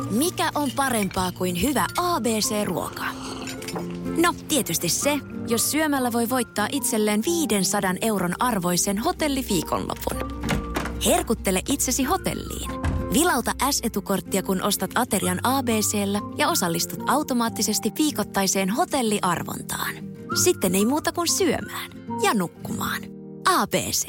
Mikä on parempaa kuin hyvä ABC-ruoka? No, tietysti se, jos syömällä voi voittaa itselleen 500 € arvoisen hotelliviikonlopun. Herkuttele itsesi hotelliin. Vilauta S-etukorttia, kun ostat aterian ABC:llä ja osallistut automaattisesti viikoittaiseen hotelliarvontaan. Sitten ei muuta kuin syömään ja nukkumaan. ABC.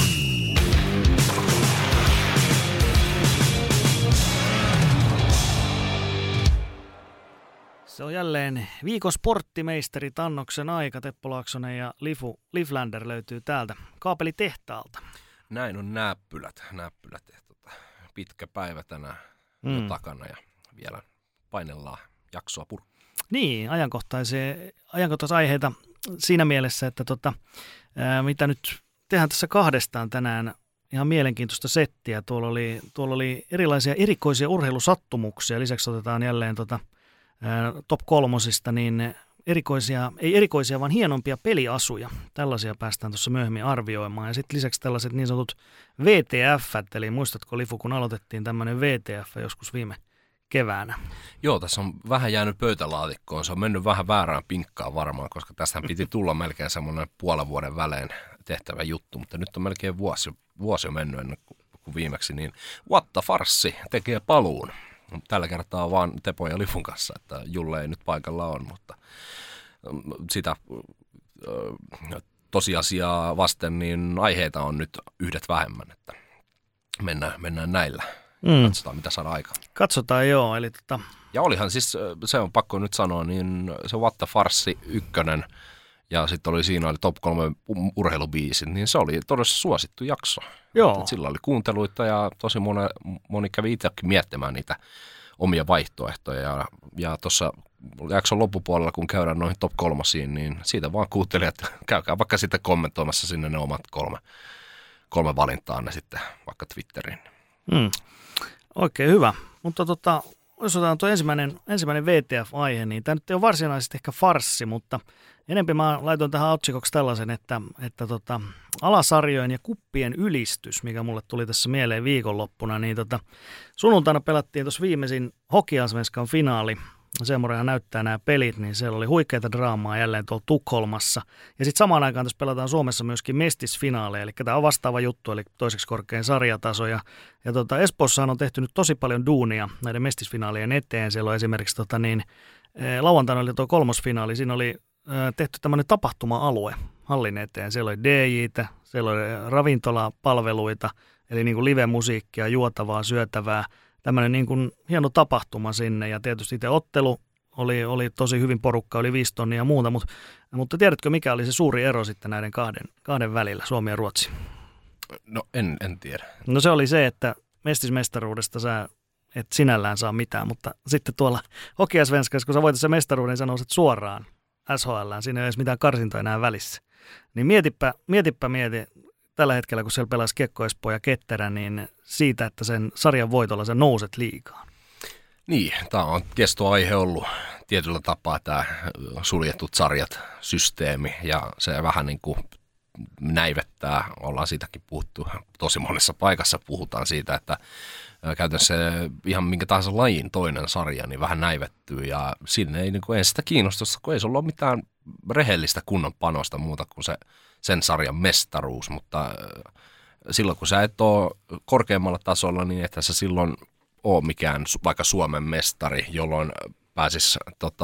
Se on jälleen viikon sporttimeisteri Tannoksen aika. Teppo Laaksonen ja Liflander löytyy täältä kaapelitehtaalta. Näin on näppylät. Pitkä päivä tänään jo takana ja vielä painellaan jaksoa Niin, ajankohtaisia aiheita siinä mielessä, että mitä nyt tehdään tässä kahdestaan tänään, ihan mielenkiintoista settiä. Tuolla oli erilaisia erikoisia urheilusattumuksia. Lisäksi otetaan jälleen top 3:sta niin ei erikoisia, vaan hienompia peliasuja. Tällaisia päästään tuossa myöhemmin arvioimaan. Ja sitten lisäksi tällaiset niin sanotut VTF, eli muistatko Lifu, kun aloitettiin tämmöinen VTF joskus viime keväänä? Joo, tässä on vähän jäänyt pöytälaatikkoon. Se on mennyt vähän väärään pinkkaan varmaan, koska tästä piti tulla melkein semmoinen puolen vuoden välein tehtävä juttu, mutta nyt on melkein vuosi mennyt ennen kuin viimeksi, niin What the Farssi tekee paluun. Tällä kertaa vaan Tepon ja Lifun kanssa, että Julle ei nyt paikalla on, mutta sitä tosiasiaa vasten niin aiheita on nyt yhdet vähemmän, että mennään näillä. Katsotaan, mitä saadaan aikaan. Katsotaan, joo. Eli Ja olihan siis, se on pakko nyt sanoa, niin se What the Farssi 1 ja sitten siinä oli top 3 urheilubiisit, niin se oli todella suosittu jakso. Joo. Sillä oli kuunteluita ja tosi moni kävi itsekin miettimään niitä omia vaihtoehtoja. Ja tuossa jakson loppupuolella, kun käydään noihin top 3, niin siitä vaan kuuntelijat, käykää vaikka sitten kommentoimassa sinne ne omat kolme valintaa ne sitten vaikka Twitteriin. Oikein hyvä. Mutta jos otetaan tuo ensimmäinen VTF-aihe, niin tämä nyt ei ole varsinaisesti ehkä farssi, mutta enemmän mä laitoin tähän otsikoksi tällaisen, että alasarjojen ja kuppien ylistys, mikä mulle tuli tässä mieleen viikonloppuna, niin sunnuntaina pelattiin tuossa viimeisin Hockeyallsvenskan finaali. Semmoinen näyttää nämä pelit, niin siellä oli huikeita draamaa jälleen tuolla Tukholmassa. Ja sitten samaan aikaan tässä pelataan Suomessa myöskin mestisfinaaleja, eli tämä on vastaava juttu, eli toiseksi korkein sarjataso. Ja Espoossahan on tehty nyt tosi paljon duunia näiden mestisfinaalien eteen. Siellä on esimerkiksi lauantaina oli tuo 3. finaali, siinä oli tehty tämmöinen tapahtuma-alue hallin eteen. Siellä oli DJ:tä, siellä oli ravintolapalveluita, eli niin kuin live-musiikkia, juotavaa, syötävää. Tämmöinen niin kuin hieno tapahtuma sinne ja tietysti itse ottelu oli tosi hyvin porukka, oli 5 tonnia ja muuta, mutta tiedätkö mikä oli se suuri ero sitten näiden kahden välillä, Suomi ja Ruotsi? No en tiedä. No se oli se, että mestismestaruudesta sä et sinällään saa mitään, mutta sitten tuolla Hockeyallsvenskassa, kun sä voitat sen mestaruuden, niin sä nouset suoraan SHL:ään, siinä ei ole edes mitään karsintoja enää välissä. Niin mieti tällä hetkellä, kun siellä pelasi Kiekko Espoo ja Ketterä, niin siitä, että sen sarjan voitolla sä nouset liigaan. Niin, tämä on kestoaihe ollut tietyllä tapaa tämä suljetut sarjat, systeemi, ja se vähän niin kuin näivettää, ollaan siitäkin puhuttu, tosi monessa paikassa puhutaan siitä, että käytännössä ihan minkä tahansa lajin toinen sarja niin vähän näivettyy, ja sinne ei sitä kiinnostusta, kun ei se ole mitään rehellistä kunnon panosta muuta kuin sen sarjan mestaruus, mutta silloin kun sä et ole korkeammalla tasolla, niin ethän sä silloin ole mikään vaikka Suomen mestari, jolloin pääsis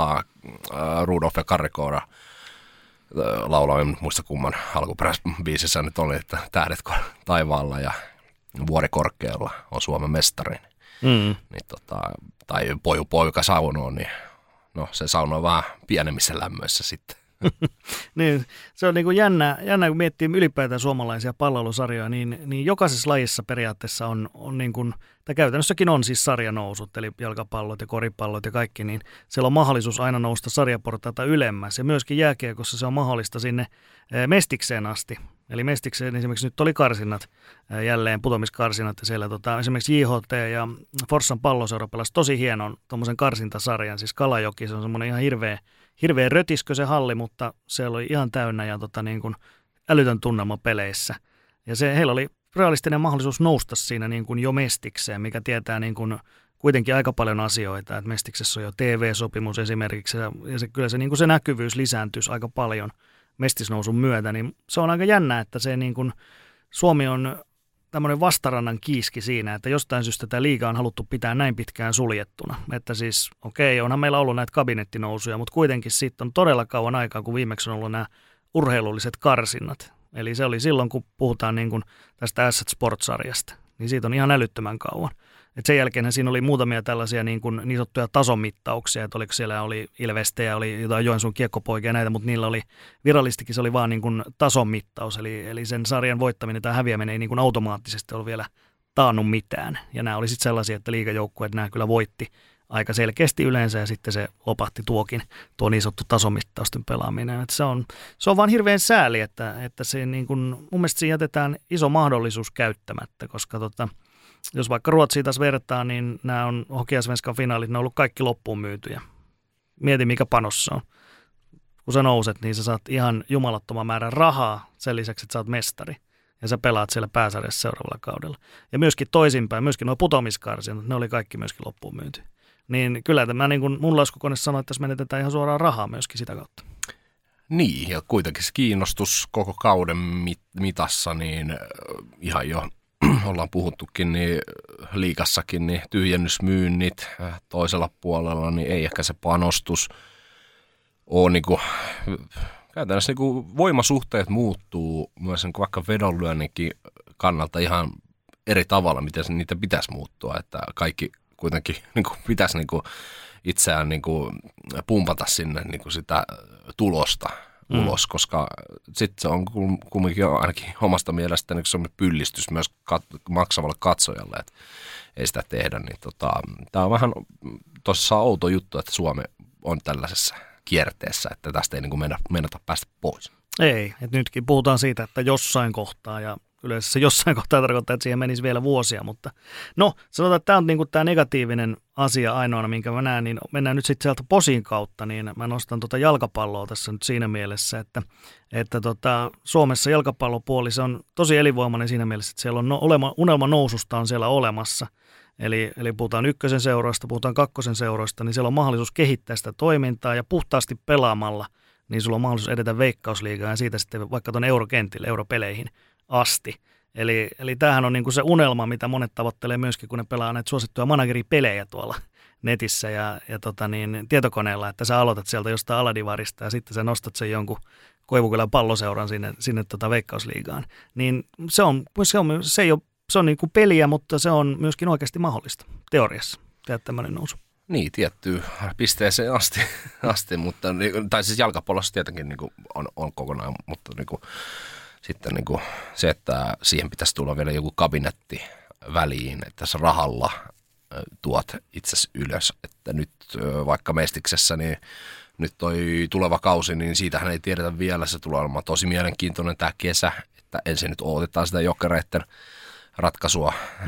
Rudolf ja Karikoora laulaa, en muista kumman alkuperäisbiisissä nyt oli, että tähdet taivaalla ja vuori korkealla on Suomen mestari. Niin, tai poika saunoo, niin no se saunoo vähän pienemmissä lämmöissä sitten. Niin, se on niin kuin jännä, kun miettii ylipäätään suomalaisia palvelusarjoja, niin jokaisessa lajissa periaatteessa on niin kuin, tai käytännössäkin on siis sarjanousut, eli jalkapallot ja koripallot ja kaikki, niin siellä on mahdollisuus aina nousta sarjaportaita ylemmäs. Ja myöskin jääkiekossa se on mahdollista sinne mestikseen asti. Eli mestikseen esimerkiksi nyt oli karsinnat, jälleen putomiskarsinnat, ja siellä esimerkiksi JHT ja Forssan palloseura pelasi tosi hienon tuommoisen karsintasarjan, siis Kalajoki, se on semmoinen ihan hirveä rötiskö se halli, mutta se oli ihan täynnä ja niin kuin älytön tunnelma peleissä. Ja heillä oli realistinen mahdollisuus nousta siinä niin kuin jo mestikseen, mikä tietää niin kuin kuitenkin aika paljon asioita, että Mestiksessä on jo TV-sopimus esimerkiksi, ja kyllä se, niin kuin se näkyvyys lisääntyisi aika paljon mestisnousun myötä, niin se on aika jännä, että se niin kuin, Suomi on tämmöinen vastarannan kiiski siinä, että jostain syystä tämä liiga on haluttu pitää näin pitkään suljettuna. Että siis, onhan meillä ollut näitä kabinettinousuja, mutta kuitenkin siitä on todella kauan aikaa, kun viimeksi on ollut nämä urheilulliset karsinnat. Eli se oli silloin, kun puhutaan niin kuin tästä Asset Sports-sarjasta, niin siitä on ihan älyttömän kauan. Et sen jälkeen siinä oli muutamia tällaisia niin sanottuja tasomittauksia, että oliko siellä oli Ilvestä ja oli jotain Joensuun kiekkopoikia ja näitä, mutta niillä oli virallistikin se oli vaan niin kuin tasomittaus, eli sen sarjan voittaminen tai häviäminen ei niin kuin automaattisesti ole vielä taannut mitään. Ja nämä oli sitten sellaisia, että liigajoukkueet nämä kyllä voitti aika selkeästi yleensä ja sitten se lopahti tuo niin sanottu tasomittausten pelaaminen. Et se on vaan hirveän sääli, että se niin kuin, mun mielestä siinä jätetään iso mahdollisuus käyttämättä, koska jos vaikka Ruotsiin taas vertaa, niin nämä on Hockeyallsvenskan finaalit, ne on ollut kaikki loppuun myytyjä. Mieti mikä panos se on. Kun sä nouset, niin sä saat ihan jumalattoman määrän rahaa sen lisäksi, että sä oot mestari. Ja sä pelaat siellä pääsarjassa seuraavalla kaudella. Ja myöskin toisinpäin, myöskin nuo putoamiskarsinat, ne oli kaikki myöskin loppuun myyty. Niin kyllä tämä niin kuin mun laskukone sanoi, että tässä menetetään ihan suoraan rahaa myöskin sitä kautta. Niin, ja kuitenkin se kiinnostus koko kauden mitassa, niin ihan jo ollaan puhuttukin, niin liigassakin niin tyhjennysmyynnit toisella puolella, niin ei ehkä se panostus ole niin kuin, käytännössä niin kuin voimasuhteet muuttuu myös niin kuin vaikka vedonlyönninkin kannalta ihan eri tavalla, miten niitä pitäisi muuttua, että kaikki kuitenkin niin kuin pitäisi niin kuin itseään niin kuin pumpata sinne niin kuin sitä tulosta ulos, koska sitten se on kumminkin ainakin omasta mielestäni se on pyllistys myös maksavalle katsojalle, että ei sitä tehdä. Niin tämä on vähän tosissaan outo juttu, että Suomi on tällaisessa kierteessä, että tästä ei niin kuin mennä päästä pois. Ei, että nytkin puhutaan siitä, että jossain kohtaa ja yleensä se jossain kohtaa tarkoittaa, että siihen menisi vielä vuosia, mutta no sanotaan, että tämä on niin kuin tämä negatiivinen asia ainoana, minkä mä näen, niin mennään nyt sitten sieltä posin kautta, niin mä nostan jalkapalloa tässä nyt siinä mielessä, että Suomessa jalkapallopuoli se on tosi elinvoimainen siinä mielessä, että siellä on unelma noususta on siellä olemassa, eli puhutaan ykkösen seuroista, puhutaan kakkosen seuroista, niin siellä on mahdollisuus kehittää sitä toimintaa ja puhtaasti pelaamalla, niin sulla on mahdollisuus edetä Veikkausliigaan ja siitä sitten vaikka tuonne eurokentille, europeleihin asti. Eli tämähän on niin kuin se unelma, mitä monet tavoittelee myöskin, kun ne pelaa näitä suosittuja manageripelejä tuolla netissä ja tietokoneella, että sä aloitat sieltä jostain aladivarista ja sitten sä nostat sen jonkun Koivukylän palloseuran sinne Veikkausliigaan. Niin se on niin kuin peliä, mutta se on myöskin oikeasti mahdollista teoriassa tehdä tämmöinen nousu. Niin, tiettyyn pisteeseen asti mutta, tai siis jalkapallossa tietenkin niin kuin on kokonaan, mutta niin kuin, sitten niin kuin se, että siihen pitäisi tulla vielä joku kabinetti väliin, että sä rahalla tuot itsesi ylös, että nyt vaikka Mestiksessä, niin nyt toi tuleva kausi, niin siitähän ei tiedetä vielä, se tulee olemaan tosi mielenkiintoinen tämä kesä, että ensin nyt odotetaan sitä Jokereiden ratkaisua,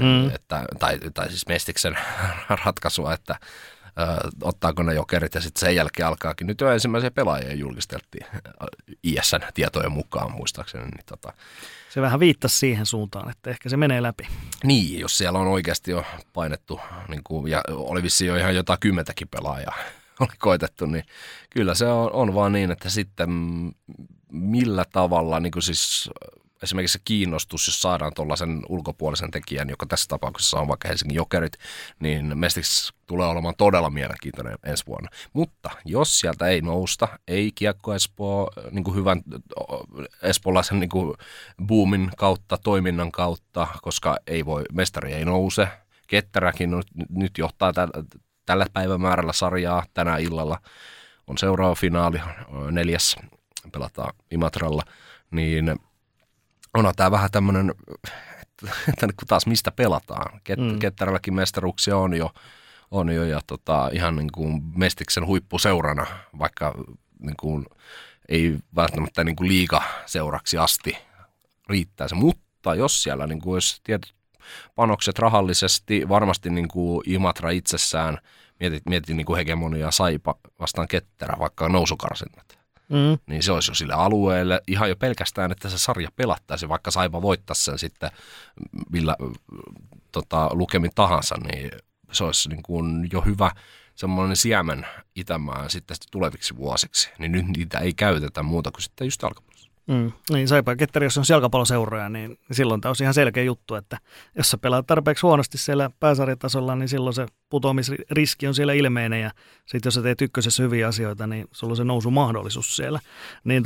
tai siis Mestiksen ratkaisua, että ottaako ne Jokerit ja sitten sen jälkeen alkaakin. Nyt jo ensimmäisiä pelaajia julkisteltiin ISN tietojen mukaan muistaakseni. Niin Se vähän viittasi siihen suuntaan, että ehkä se menee läpi. Niin, jos siellä on oikeasti jo painettu, niin kuin, ja oli vissiin jo ihan jotain 10 pelaajaa oli koitettu, niin kyllä se on vaan niin, että sitten millä tavalla, niin kuin siis esimerkiksi se kiinnostus, jos saadaan tuollaisen ulkopuolisen tekijän, joka tässä tapauksessa on vaikka Helsingin Jokerit, niin Mestiks tulee olemaan todella mielenkiintoinen ensi vuonna. Mutta jos sieltä ei nousta, ei Kiekko Espoo niin kuin hyvän espoolaisen niin kuin boomin kautta, toiminnan kautta, koska mestari ei nouse. Ketteräkin nyt johtaa tällä päivämäärällä sarjaa tänä illalla. On seuraava finaali, 4. pelataan Imatralla, niin on tämä vähän tämmöinen, että taas mistä pelataan. Ketterälläkin mestaruuksia on jo ja ihan niin kuin Mestiksen huippuseurana, vaikka niin kuin ei välttämättä niin kuin liigaseuraksi asti riittäisi. Mutta jos siellä niin kuin olisi tietyt panokset rahallisesti, varmasti niin kuin Imatra itsessään, mietin niin kuin hegemoniaa Saipa vastaan Ketterä, vaikka nousukarsinnat. Niin se olisi jo sille alueelle ihan jo pelkästään, että se sarja pelattaisi, vaikka Saipa voittaisi sen sitten millä lukemin tahansa, niin se olisi niin kuin jo hyvä semmoinen siemen Itämään sitten tuleviksi vuosiksi, niin nyt niitä ei käytetä muuta kuin sitten just jalkapallossa. Niin Saipa ja Ketteri, jos on jalkapalloseuroja, niin silloin tämä on ihan selkeä juttu, että jos sä pelaat tarpeeksi huonosti siellä pääsarjatasolla, niin silloin se putoamisriski on siellä ilmeinen ja sitten jos sä teet ykkösessä hyviä asioita, niin sulla on se nousumahdollisuus siellä. Niin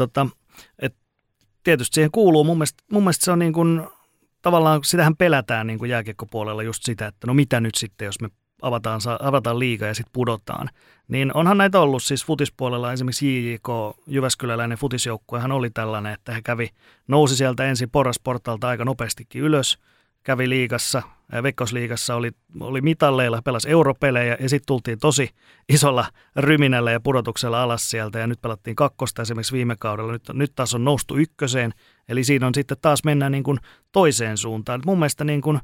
tietysti siihen kuuluu, mun mielestä se on niin kuin, tavallaan sitähän pelätään niin kuin jääkiekkopuolella just sitä, että no mitä nyt sitten, jos me avataan liiga ja sitten pudotaan. Niin onhan näitä ollut siis futispuolella, esimerkiksi JJK, Jyväskyläläinen futisjoukkuehan oli tällainen, että he nousi sieltä ensin porrasportalta aika nopeastikin ylös, kävi liigassa, Veikkausliigassa oli mitalleilla, pelasi europelejä ja sitten tultiin tosi isolla ryminällä ja pudotuksella alas sieltä ja nyt pelattiin kakkosta esimerkiksi viime kaudella, nyt taas on noustu ykköseen, eli siinä on sitten taas mennään niin kuin toiseen suuntaan. Mun mielestä niin kuin,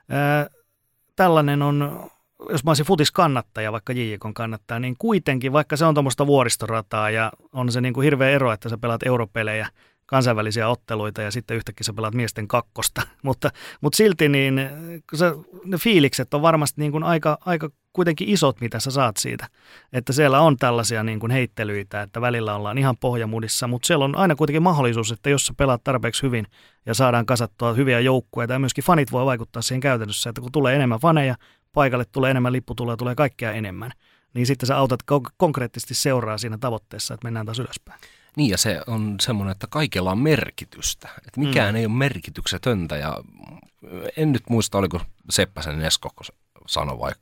tällainen on, jos mä olisin futiskannattaja, vaikka JJK:n kannattaja, niin kuitenkin, vaikka se on tuommoista vuoristorataa ja on se niin kuin hirveä ero, että sä pelaat europelejä, kansainvälisiä otteluita ja sitten yhtäkkiä sä pelaat miesten kakkosta, mutta silti niin ne fiilikset on varmasti niin kuin aika kuitenkin isot, mitä sä saat siitä, että siellä on tällaisia niin kuin heittelyitä, että välillä ollaan ihan pohjamudissa, mutta siellä on aina kuitenkin mahdollisuus, että jos sä pelaat tarpeeksi hyvin ja saadaan kasattua hyviä joukkueita ja myöskin fanit voi vaikuttaa siihen käytännössä, että kun tulee enemmän faneja, paikalle tulee enemmän lipputuloja, tulee kaikkea enemmän, niin sitten sä autat konkreettisesti seuraa siinä tavoitteessa, että mennään taas ylöspäin. Niin ja se on semmoinen, että kaikella on merkitystä, että mikään ei ole merkityksetöntä ja en nyt muista, oliko Seppäsen Esko sanoi vai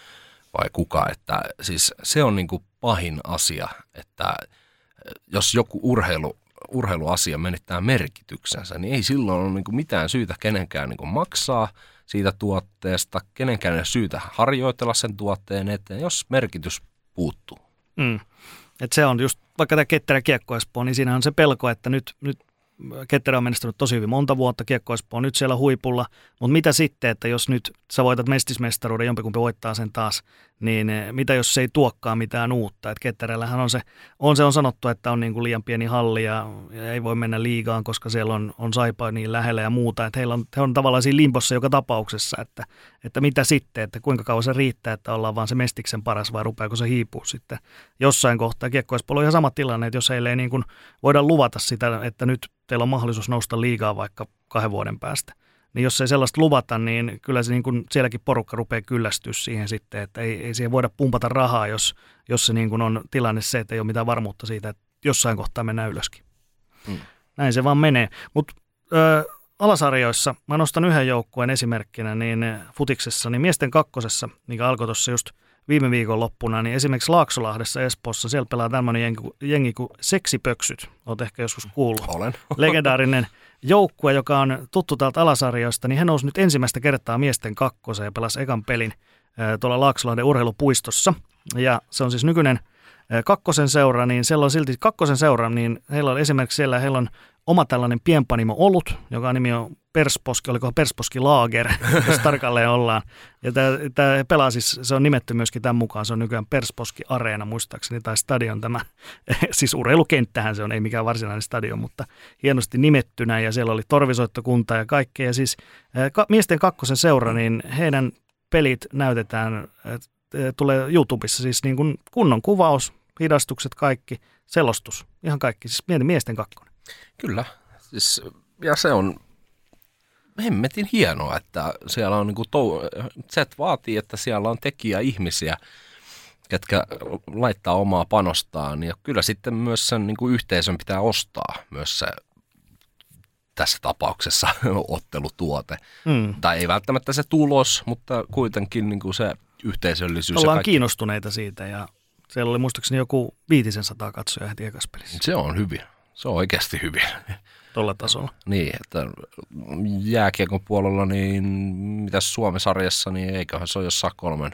kuka, että siis se on niin kuin pahin asia, että jos joku urheiluasia menettää merkityksensä, niin ei silloin ole niin kuin mitään syytä kenenkään niin kuin maksaa siitä tuotteesta, kenenkään ei ole syytä harjoitella sen tuotteen eteen, jos merkitys puuttuu. Et se on just, vaikka tämä Ketterä Kiekko Espoo, niin siinä on se pelko, että nyt Ketterä on menestynyt tosi hyvin monta vuotta, Kiekko Espoo on nyt siellä huipulla, mutta mitä sitten, että jos nyt sä voitat mestismestaruuden, jompikumpi voittaa sen taas, niin mitä jos se ei tuokkaa mitään uutta, että Ketterällähän on sanottu, että on niin kuin liian pieni halli ja ei voi mennä liigaan, koska siellä on Saipa niin lähellä ja muuta, että he on tavallaan siinä limpossa joka tapauksessa, että mitä sitten, että kuinka kauan se riittää, että ollaan vaan se mestiksen paras vai rupeako se hiipua sitten jossain kohtaa. Kiekko Espoolla on ihan sama tilanne, että jos heille ei niin kuin voida luvata sitä, että nyt teillä on mahdollisuus nousta liigaan vaikka 2 vuoden päästä. Niin jos ei sellaista luvata, niin kyllä se niin kuin sielläkin porukka rupeaa kyllästyä siihen sitten, että ei siihen voida pumpata rahaa, jos se niin kuin on tilanne se, että ei ole mitään varmuutta siitä, että jossain kohtaa mennään ylöskin. Näin se vaan menee. Mutta alasarjoissa, mä nostan yhden joukkueen esimerkkinä, niin futiksessa, niin miesten kakkosessa, mikä alkoi tuossa just viime viikon loppuna, niin esimerkiksi Laaksolahdessa Espoossa, siellä pelaa tämmöinen jengi kuin Seksipöksyt. Olet ehkä joskus kuullut. Olen. Legendaarinen joukkue, joka on tuttu täältä alasarjoista, niin he nousi nyt ensimmäistä kertaa miesten kakkoseen ja pelasi ekan pelin tuolla Laaksolahden urheilupuistossa. Ja se on siis nykyinen kakkosen seura, niin siellä on silti kakkosen seura, niin heillä on esimerkiksi siellä, heillä on oma tällainen pienpanimo olut, joka nimi on Persposki, olikohan Persposki Lager, jos tarkalleen ollaan. Ja tämä pelaa siis, se on nimetty myöskin tämän mukaan, se on nykyään Persposki Areena muistaakseni, tai stadion tämä, siis urheilukenttähän se on, ei mikään varsinainen stadion, mutta hienosti nimettynä, ja siellä oli torvisoittokunta ja kaikkea, ja siis miesten kakkosen seura, niin heidän pelit näytetään, tulee YouTubessa, siis niin kuin kunnon kuvaus, hidastukset, kaikki, selostus, ihan kaikki, siis miesten kakkonen. Kyllä, siis, ja se on hemmetin hienoa, että siellä on se vaatii, että siellä on tekijäihmisiä, ketkä laittaa omaa panostaan, ja kyllä sitten myös sen niin kuin yhteisön pitää ostaa myös se tässä tapauksessa ottelutuote. Tai ei välttämättä se tulos, mutta kuitenkin niin kuin se yhteisöllisyys. Ollaan kiinnostuneita siitä, ja siellä oli muistaakseni joku 500 katsoja heti ekas pelissä. Se on hyvin. Se on oikeasti hyvin. Tuolla tasolla. Niin, että jääkiekon puolella, niin mitäs Suomi-sarjassa, niin eiköhän se ole jossain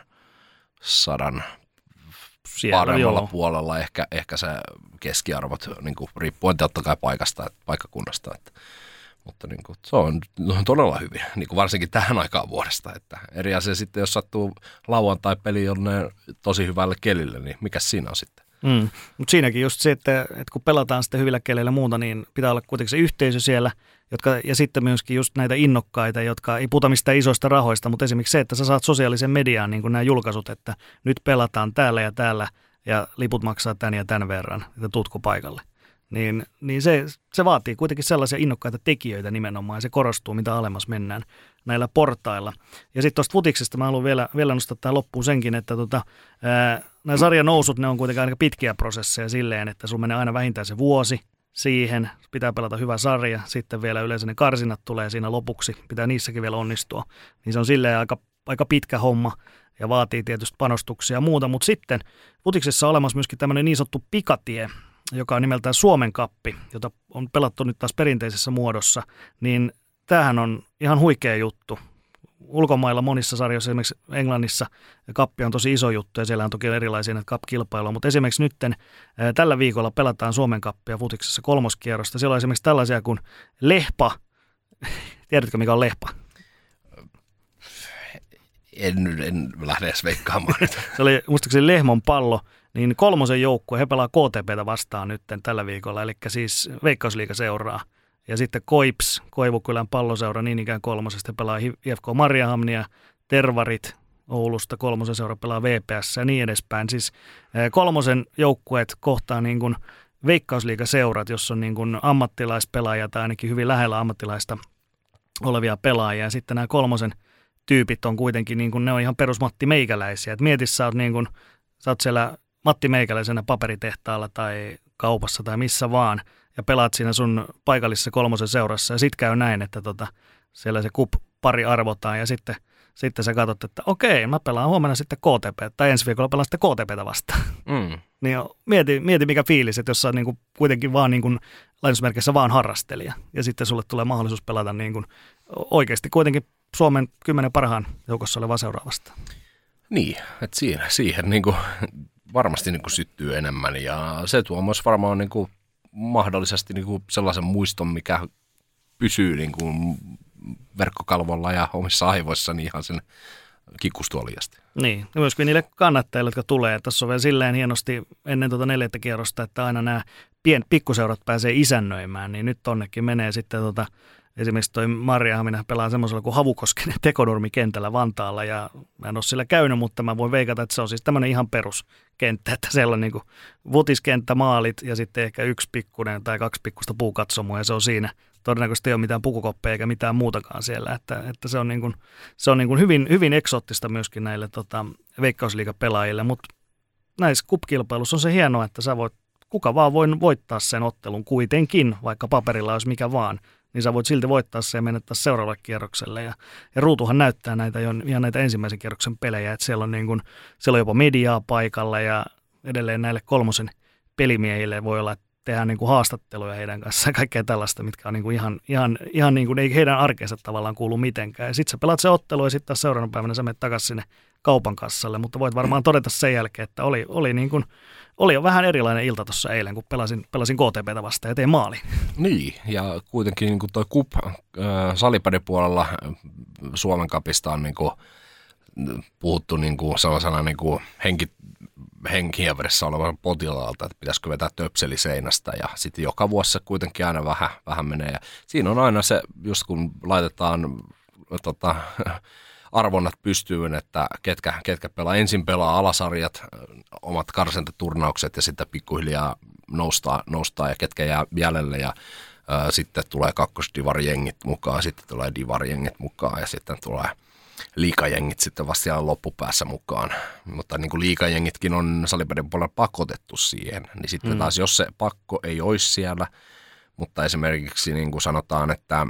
300 paremmalla puolella. Ehkä se keskiarvot, niin kuin, riippuen totta kai paikkakunnasta. Mutta niin kuin, se on todella hyvin, niin kuin varsinkin tähän aikaan vuodesta. Että eri asia sitten, jos sattuu lauantai-peli jonne tosi hyvälle kelille, niin mikäs siinä on sitten? Mutta siinäkin just se, että kun pelataan sitten hyvillä keleillä muuta, niin pitää olla kuitenkin se yhteisö siellä ja sitten myöskin just näitä innokkaita, jotka ei puhuta mistään isoista rahoista, mutta esimerkiksi se, että sä saat sosiaalisen mediaan niin kuin nämä julkaisut, että nyt pelataan täällä ja liput maksaa tän ja tän verran, että tutku paikalle. Niin se vaatii kuitenkin sellaisia innokkaita tekijöitä nimenomaan, ja se korostuu, mitä alemmas mennään näillä portailla. Ja sitten tuosta futiksesta mä haluan vielä nostaa tähän loppuun senkin, että nämä sarjanousut, ne on kuitenkin aika pitkiä prosesseja silleen, että sulla menee aina vähintään se vuosi siihen, pitää pelata hyvä sarja, sitten vielä yleensä ne karsinat tulee siinä lopuksi, pitää niissäkin vielä onnistua. Niin se on silleen aika pitkä homma ja vaatii tietysti panostuksia ja muuta, mutta sitten futiksessa on olemassa myöskin tämmöinen niin sanottu pikatie, joka on nimeltään Suomen kappi, jota on pelattu nyt taas perinteisessä muodossa, niin tämähän on ihan huikea juttu. Ulkomailla monissa sarjoissa, esimerkiksi Englannissa, kappi on tosi iso juttu ja siellä on toki erilaisia näitä cup-kilpailuja, mutta esimerkiksi nytten tällä viikolla pelataan Suomen kappia futiksessa 3. kierrosta. Siellä on esimerkiksi tällaisia kuin Lehpa. Tiedätkö, mikä on Lehpa? En lähde edes veikkaamaan. Se oli muistaakseni Lehmon pallo, niin 3. joukkue, he pelaa KTP:tä vastaan nyt tällä viikolla, eli siis Veikkausliigaseuraa. Ja sitten Koips, Koivukylän palloseura, niin ikään 3. pelaa IFK Mariehamnia, Tervarit Oulusta 3. seura pelaa VPS ja niin edespäin. Siis 3. joukkueet kohtaa niin kuin Veikkausliigaseurat, jossa on niin kuin ammattilaispelaajia tai ainakin hyvin lähellä ammattilaista olevia pelaajia. Ja sitten nämä 3. tyypit on kuitenkin, niin kuin, ne on ihan perus Matti Meikäläisiä. Et mieti, sä oot siellä Matti Meikäläisenä paperitehtaalla tai kaupassa tai missä vaan, ja pelaat siinä sun paikallisessa 3. seurassa, ja sit käy näin, että siellä se pari arvotaan, ja sitten sä katsot, että okei, mä pelaan huomenna sitten KTP, tai ensi viikolla pelaan sitten KTP:tä vastaan. Niin mieti mikä fiilis, että jos sä oot niinku kuitenkin vaan niinku lainausmerkeissä vaan harrastelija, ja sitten sulle tulee mahdollisuus pelata niinku oikeasti kuitenkin Suomen 10 parhaan joukossa olevaa seuraa vastaan. Niin, että siihen niinku varmasti niinku syttyy enemmän, ja se tuo myös varmaan niinku mahdollisesti niinku sellaisen muiston, mikä pysyy niinku verkkokalvolla ja omissa aivoissani ihan sen kikustuoliasti. Niin, ja myöskin niille kannattajille, jotka tulee. Tässä on vielä silleen hienosti ennen 4. kierrosta, että aina nämä pikkuseurat pääsee isännöimään, niin nyt tonnekin menee sitten esimerkiksi toi Mariehamina pelaa semmoisella kuin Havukosken Tekonurmi-kentällä Vantaalla, ja mä en ole sillä käynyt, mutta mä voin veikata, että se on siis tämmöinen ihan peruskenttä, että siellä on niin kuin vutiskenttä, maalit ja sitten ehkä 1 pikkuinen tai 2 pikkusta puukatsomoa, ja se on siinä. Todennäköisesti ei ole mitään pukukoppeja eikä mitään muutakaan siellä, että se on niin kuin hyvin, hyvin eksoottista myöskin näille veikkausliigapelaajille, mutta näissä cup-kilpailussa on se hienoa, että kuka vaan voi voittaa sen ottelun kuitenkin, vaikka paperilla olisi mikä vaan, niin sä voit silti voittaa se ja mennä taas seuraavalle kierrokselle. Ja ruutuhan näyttää ihan näitä ensimmäisen kierroksen pelejä, että siellä on jopa mediaa paikalla ja edelleen näille 3. pelimiehille voi olla, että tehdään niin kuin haastatteluja heidän kanssaan ja kaikkea tällaista, mitkä on niin kuin ihan niin kuin ei heidän arkeensa tavallaan kuulu mitenkään. Ja sitten sä pelaat se ottelu ja sitten taas seuraavana päivänä sä menet takaisin sinne kaupan kassalle, mutta voit varmaan todeta sen jälkeen, että oli jo vähän erilainen ilta tuossa eilen, kun pelasin KTP:tä vastaan ja tein maali. Niin, ja kuitenkin niin kuin toi KUP salipadipuolella Suomen Cupista on niin kuin puhuttu niin kuin sellaisena niin kuin henkiä veressä olevan potilaalta, että pitäisikö vetää töpseli seinästä, ja sitten joka vuosi se kuitenkin aina vähän menee. Ja siinä on aina se, just kun laitetaan arvonnat pystyyn, että ketkä pelaa alasarjat, omat karsintaturnaukset ja sitten pikkuhiljaa noustaa ja ketkä jää jäljelle ja sitten tulee kakkosdivarjengit mukaan, sitten tulee divarjengit mukaan ja sitten tulee liigajengit sitten vasta siellä loppupäässä mukaan. Mutta niin kuin liigajengitkin on salibändin puolella pakotettu siihen, niin sitten taas jos se pakko ei olisi siellä, mutta esimerkiksi niin kuin sanotaan, että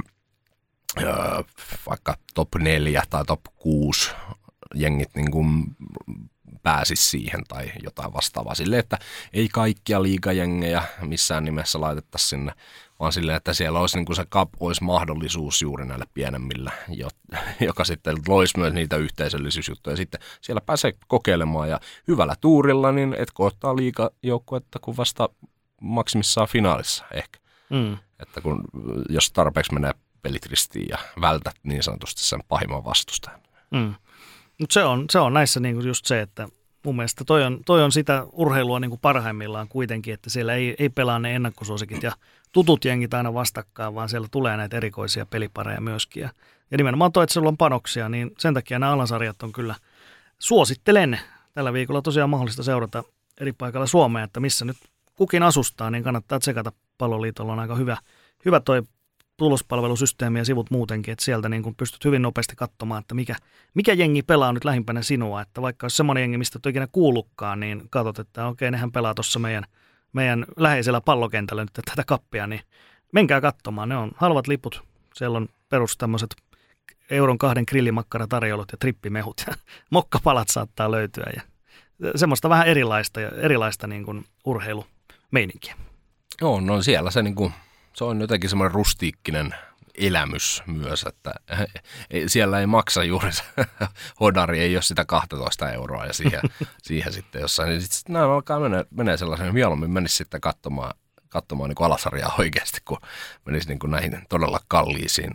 vaikka top 4 tai top 6 jengit niin kuin pääsisi siihen tai jotain vastaavaa silleen, että ei kaikkia liigajengejä missään nimessä laitettaisiin sinne, vaan silleen, että siellä olisi niin kuin se cup olisi mahdollisuus juuri näille pienemmillä, joka sitten loisi myös niitä yhteisöllisyysjuttuja. Sitten siellä pääsee kokeilemaan ja hyvällä tuurilla, niin et kohtaa liigajoukkuetta kuin vasta maksimissaan finaalissa ehkä. Että jos tarpeeksi menee pelit ristiin ja vältät niin sanotusti sen pahimman vastustajan. Mutta se on näissä niinku just se, että mun mielestä toi on sitä urheilua niin kuin parhaimmillaan kuitenkin, että siellä ei pelaa ne ennakkosuosikit ja tutut jengit aina vastakkaan, vaan siellä tulee näitä erikoisia pelipareja myöskin. Ja nimenomaan toi, että siellä on panoksia, niin sen takia nämä alansarjat on kyllä, suosittelen tällä viikolla tosiaan mahdollista seurata eri paikalla Suomea, että missä nyt kukin asustaa, niin kannattaa tsekata. Palloliitolla on aika hyvä toi tulospalvelusysteemi ja sivut muutenkin, että sieltä niin kun pystyt hyvin nopeasti katsomaan, että mikä jengi pelaa nyt lähimpänä sinua, että vaikka olisi semmoinen jengi, mistä et ole ikinä kuullutkaan, niin katsot, että okei, nehän pelaa tuossa meidän läheisellä pallokentällä nyt tätä kappia, niin menkää katsomaan, ne on halvat liput, siellä on perus tämmöiset euron 2 grillimakkaratarjolut ja trippimehut ja mokkapalat saattaa löytyä ja semmoista vähän erilaista niin kuin urheilumeininkiä. Joo, no siellä se on jotenkin semmoinen rustiikkinen elämys myös, että siellä ei maksa juuri se hodari, ei ole sitä 12 euroa ja siihen sitten jossain. Niin sitten nämä alkaa menee sellaisen, mieluummin menisi sitten katsomaan niin kuin alasarjaa oikeasti, kun menisi niin kuin näihin todella kalliisiin.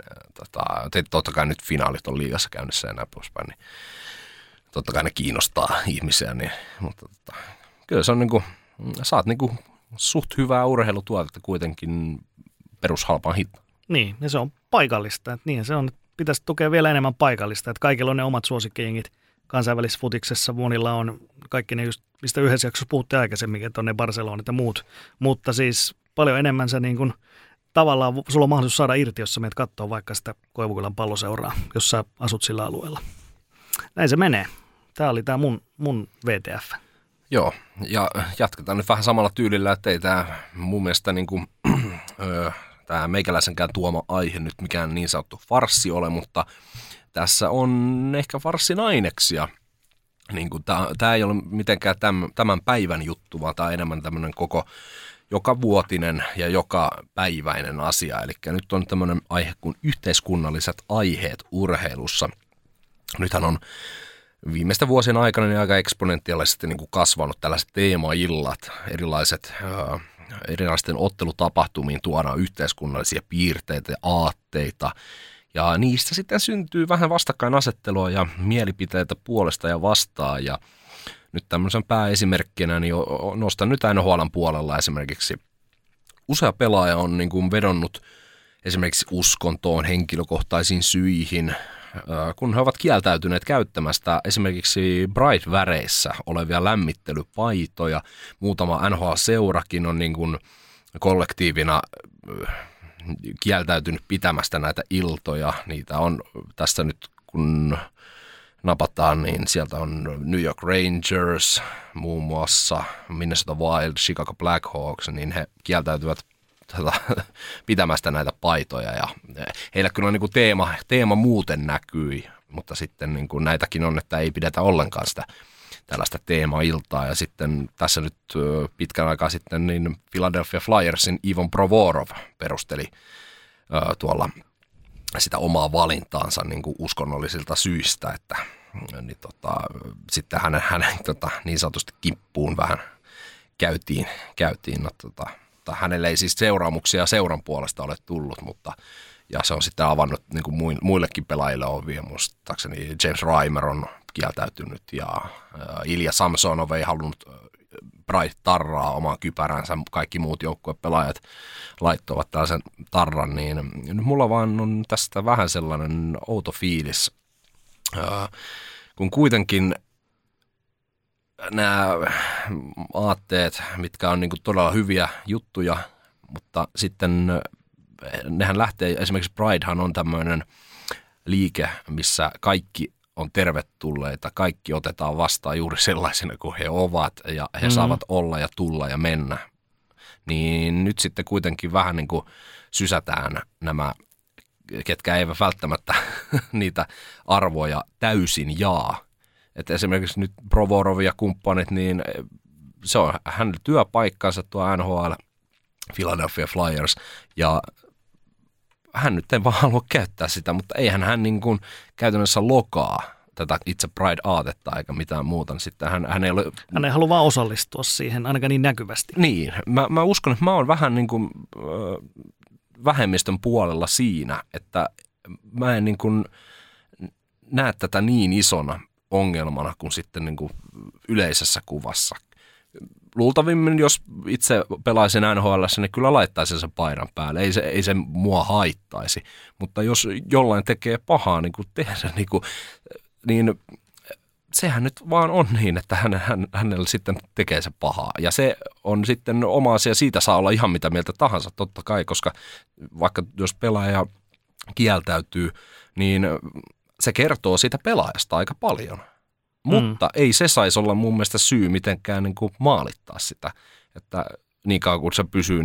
Totta kai nyt finaalit on liigassa käynnissä ja näin poispäin, niin totta kai ne kiinnostaa ihmisiä, niin, mutta kyllä se on niin kuin, saat niin kuin suht hyvää urheilutuotetta kuitenkin perushalpaan hintaan. Niin, ja se on paikallista. Että niin se on, että pitäisi tukea vielä enemmän paikallista. Että kaikilla on ne omat suosikkijengit kansainvälisessä futiksessa. Monilla on kaikki ne just, mistä yhdessä jaksossa puhuttiin aikaisemmin, että on ne Barcelonat ja muut. Mutta siis paljon enemmän se niin kuin, tavallaan sulla on mahdollisuus saada irti, jos sä menet katsoa vaikka sitä Koivukylän Palloseuraa, jos sä asut sillä alueella. Näin se menee. Tämä oli tämä mun VTF. Joo, ja jatketaan nyt vähän samalla tyylillä, että ei tämä mun mielestä niin kuin, tämä meikäläisenkään tuoma aihe nyt mikään niin sanottu farssi ole, mutta tässä on ehkä farssin aineksia. Niin kuin tämä ei ole mitenkään tämän päivän juttu, vaan tämä on enemmän tämmöinen joka vuotinen ja joka päiväinen asia. Eli nyt on tämmöinen aihe kuin yhteiskunnalliset aiheet urheilussa. Nythän on viimeisten vuosien aikana niin aika eksponentiaalisesti niin kuin kasvanut tällaiset teemaillat, erilaisten ottelutapahtumiin tuodaan yhteiskunnallisia piirteitä ja aatteita. Ja niistä sitten syntyy vähän vastakkainasettelua ja mielipiteitä puolesta ja vastaan. Ja nyt tämmöisen pääesimerkkinä niin nostan nyt NHL:n puolella esimerkiksi. Usea pelaaja on niin kuin vedonnut esimerkiksi uskontoon, henkilökohtaisiin syihin, kun he ovat kieltäytyneet käyttämästä esimerkiksi Bright-väreissä olevia lämmittelypaitoja. Muutama NHL-seurakin on niin kuin kollektiivina kieltäytynyt pitämästä näitä iltoja. Niitä on tässä nyt, kun napataan, niin sieltä on New York Rangers, muun muassa Minnesota Wild, Chicago Blackhawks, niin he kieltäytyvät pitämästä näitä paitoja. Ja heillä kyllä niin kuin teema muuten näkyi, mutta sitten niin kuin näitäkin on, että ei pidetä ollenkaan sitä tällaista teemailtaa. Ja sitten tässä nyt pitkän aikaa sitten niin Philadelphia Flyersin Ivan Provorov perusteli tuolla sitä omaa valintaansa niin kuin uskonnollisilta syistä, että niin sitten hänen niin sanotusti kimppuun vähän käytiin hänelle ei siis seuraamuksia seuran puolesta ole tullut, mutta ja se on sitten avannut niin kuin muillekin pelaajille ovia. Muistaakseni James Reimer on kieltäytynyt ja Ilja Samsonov ei halunnut Bright tarraa omaan kypäränsä. Kaikki muut joukkuepelaajat laittoivat tällaisen tarran, niin nyt mulla vaan on tästä vähän sellainen outo fiilis, kun kuitenkin nämä aatteet, mitkä on niin kuin todella hyviä juttuja, mutta sitten nehän lähtee, esimerkiksi Pridehan on tämmöinen liike, missä kaikki on tervetulleita, kaikki otetaan vastaan juuri sellaisena kuin he ovat ja he saavat olla ja tulla ja mennä. Niin nyt sitten kuitenkin vähän niin kuin sysätään nämä, ketkä eivät välttämättä niitä arvoja täysin jaa. Että esimerkiksi nyt Provorov ja kumppanit, niin se on hänen työpaikkansa tuo NHL, Philadelphia Flyers, ja hän nyt ei vaan halua käyttää sitä, mutta eihän hän niin kuin käytännössä lokaa tätä itse Pride-aatetta eikä mitään muuta. Sitten hän ei halua vaan osallistua siihen, ainakaan niin näkyvästi. Niin, mä uskon, että mä oon vähän niin kuin vähemmistön puolella siinä, että mä en niin kuin näe tätä niin isona ongelmana kuin sitten niin kuin yleisessä kuvassa. Luultavimmin, jos itse pelaisin NHL:ssä, niin kyllä laittaisin sen paidan päälle. Ei se mua haittaisi. Mutta jos jollain tekee pahaa niin kuin tehdä, niin sehän nyt vaan on niin, että hänellä sitten tekee se pahaa. Ja se on sitten oma asia. Siitä saa olla ihan mitä mieltä tahansa, totta kai, koska vaikka jos pelaaja kieltäytyy, niin se kertoo siitä pelaajasta aika paljon. Mutta ei se saisi olla mun mielestä syy mitenkään niin kuin maalittaa sitä, että niin kauan kun se pysyy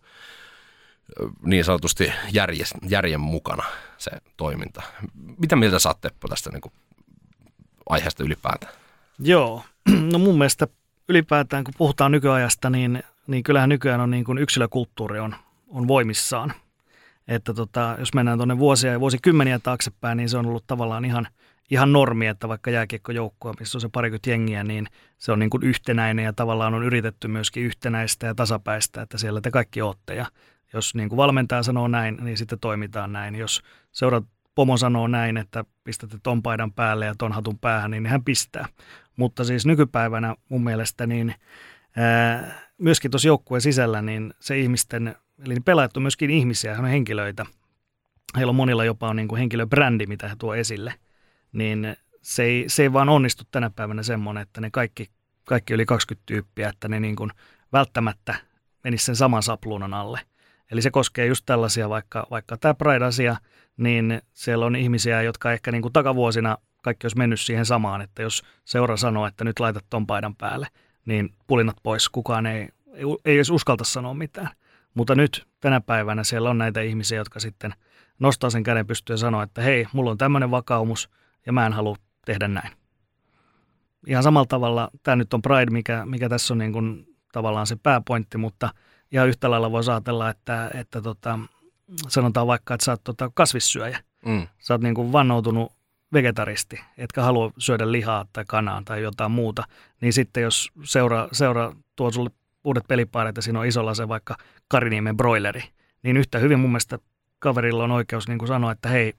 niin sanotusti järjen mukana se toiminta. Mitä mieltä sä oot, Teppo, tästä niin kuin aiheesta ylipäätään? Joo, no mun mielestä ylipäätään kun puhutaan nykyajasta, niin kyllähän nykyään on niin kuin yksilökulttuuri on voimissaan. Että jos mennään tuonne vuosia ja vuosikymmeniä taaksepäin, niin se on ollut tavallaan ihan normi, että vaikka jääkiekkojoukkue, missä on se 20 jengiä, niin se on niin kuin yhtenäinen ja tavallaan on yritetty myöskin yhtenäistä ja tasapäistä, että siellä te kaikki ootte. Ja jos niin kuin valmentaja sanoo näin, niin sitten toimitaan näin. Jos seurat pomo sanoo näin, että pistätte ton paidan päälle ja ton hatun päähän, niin hän pistää. Mutta siis nykypäivänä mun mielestä niin myöskin tuossa joukkueen sisällä, niin se ihmisten, eli pelaajat on myöskin ihmisiä, hän on henkilöitä. Heillä on monilla jopa niin kuin henkilöbrändi, mitä he tuo esille. Niin se ei vaan onnistu tänä päivänä semmoinen, että ne kaikki yli 20 tyyppiä, että ne niin kuin välttämättä menisi sen saman sapluunan alle. Eli se koskee just tällaisia, vaikka tämä Pride-asia, niin siellä on ihmisiä, jotka ehkä niin kuin takavuosina kaikki olisi mennyt siihen samaan, että jos seura sanoo, että nyt laitat ton paidan päälle, niin pulinat pois, kukaan ei edes uskalta sanoa mitään. Mutta nyt tänä päivänä siellä on näitä ihmisiä, jotka sitten nostaa sen käden pystyyn ja sanoo, että hei, mulla on tämmöinen vakaumus ja mä en halua tehdä näin. Ihan samalla tavalla, tämä nyt on Pride, mikä tässä on niin kuin tavallaan se pääpointti, mutta ihan yhtä lailla voisi ajatella, että sanotaan vaikka, että sä oot kasvissyöjä. Sä oot niin kuin vannoutunut vegetaristi, etkä halua syödä lihaa tai kanaa tai jotain muuta, niin sitten jos seura tuo sulle uudet pelipaidat ja siinä on isolla se vaikka Kariniemen broileri, niin yhtä hyvin mun mielestä kaverilla on oikeus niin kuin sanoa, että hei,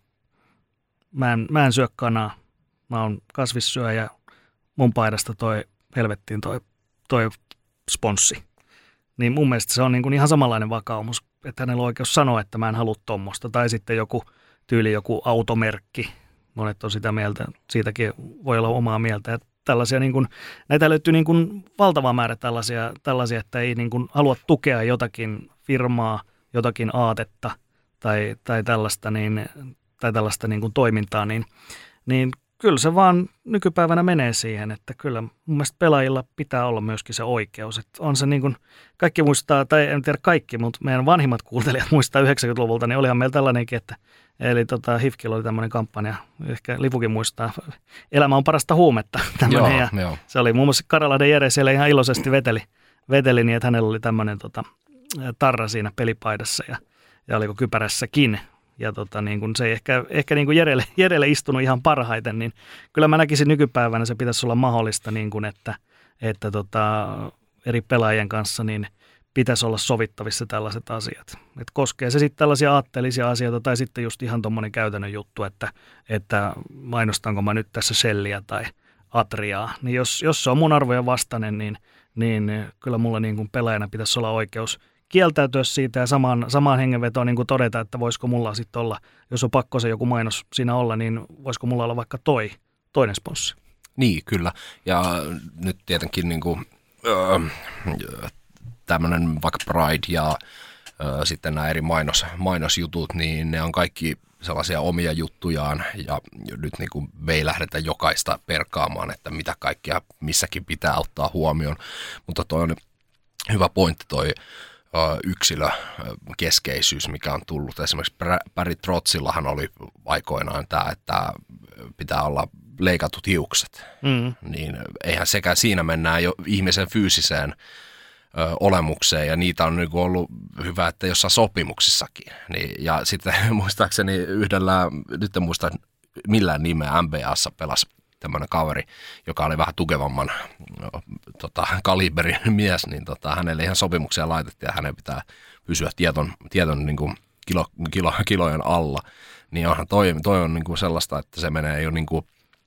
mä en syö kanaa, mä oon kasvissyöjä, mun paidasta toi helvettiin toi sponssi. Niin mun mielestä se on niin kuin ihan samanlainen vakaumus, että hänellä on oikeus sanoa, että mä en halua tommosta. Tai sitten joku automerkki, monet on sitä mieltä, siitäkin voi olla omaa mieltä. Että tällaisia niin kuin, näitä löytyy niin kuin valtava määrä tällaisia, että ei niin kuin halua tukea jotakin firmaa, jotakin aatetta tai tällaista niin kuin toimintaa, niin kyllä se vaan nykypäivänä menee siihen, että kyllä mun mielestä pelaajilla pitää olla myöskin se oikeus. Että on se niin kuin, kaikki muistaa, tai en tiedä kaikki, mutta meidän vanhimmat kuuntelijat muistaa 90-luvulta, niin olihan meillä tällainenkin, että eli HIFKilla oli tämmöinen kampanja, ehkä Lipukin muistaa, elämä on parasta huumetta. Joo. Se oli muun muassa Karalahden Jere siellä ihan iloisesti veteli niin, että hänellä oli tämmöinen tarra siinä pelipaidassa ja oliko kypärässäkin. Ja niin kuin se ei ehkä niin kuin Jerelle istunut ihan parhaiten, niin kyllä mä näkisin nykypäivänä se pitäisi olla mahdollista, niin kuin että eri pelaajien kanssa niin pitäisi olla sovittavissa tällaiset asiat. Et koskee se sitten tällaisia aatteellisia asioita tai sitten just ihan tuommoinen käytännön juttu, että mainostanko mä nyt tässä Shellia tai Atriaa. Niin jos se on mun arvojen vastainen, niin kyllä mulla niin kuin pelaajana pitäisi olla oikeus kieltäytyä siitä ja samaan hengenvetoon niin kuin todeta, että voisiko mulla sitten olla, jos on pakko se joku mainos siinä olla, niin voisiko mulla olla vaikka toinen sponssi. Niin, kyllä. Ja nyt tietenkin niin kuin, tämmöinen vaikka Pride ja sitten nämä eri mainosjutut, niin ne on kaikki sellaisia omia juttujaan ja nyt niin kuin me ei lähdetä jokaista perkaamaan, että mitä kaikkea missäkin pitää ottaa huomioon, mutta toi on hyvä pointti toi yksilökeskeisyys, mikä on tullut. Esimerkiksi Barry Trotsillahan oli aikoinaan tämä, että pitää olla leikatut hiukset. Niin eihän sekä siinä mennään jo ihmisen fyysiseen olemukseen, ja niitä on niin ollut hyvä, että jossain sopimuksissakin. Niin, ja sitten muistaakseni nyt en muista millään nimeä, NBA:ssa pelasi tämmöinen kaveri, joka oli vähän tukevamman kaliberin mies, niin hänelle ihan sopimuksia laitettiin ja hänen pitää pysyä tieton niin kuin kilojen alla. Niin onhan toi on niin kuin sellaista, että se menee jo niin kuin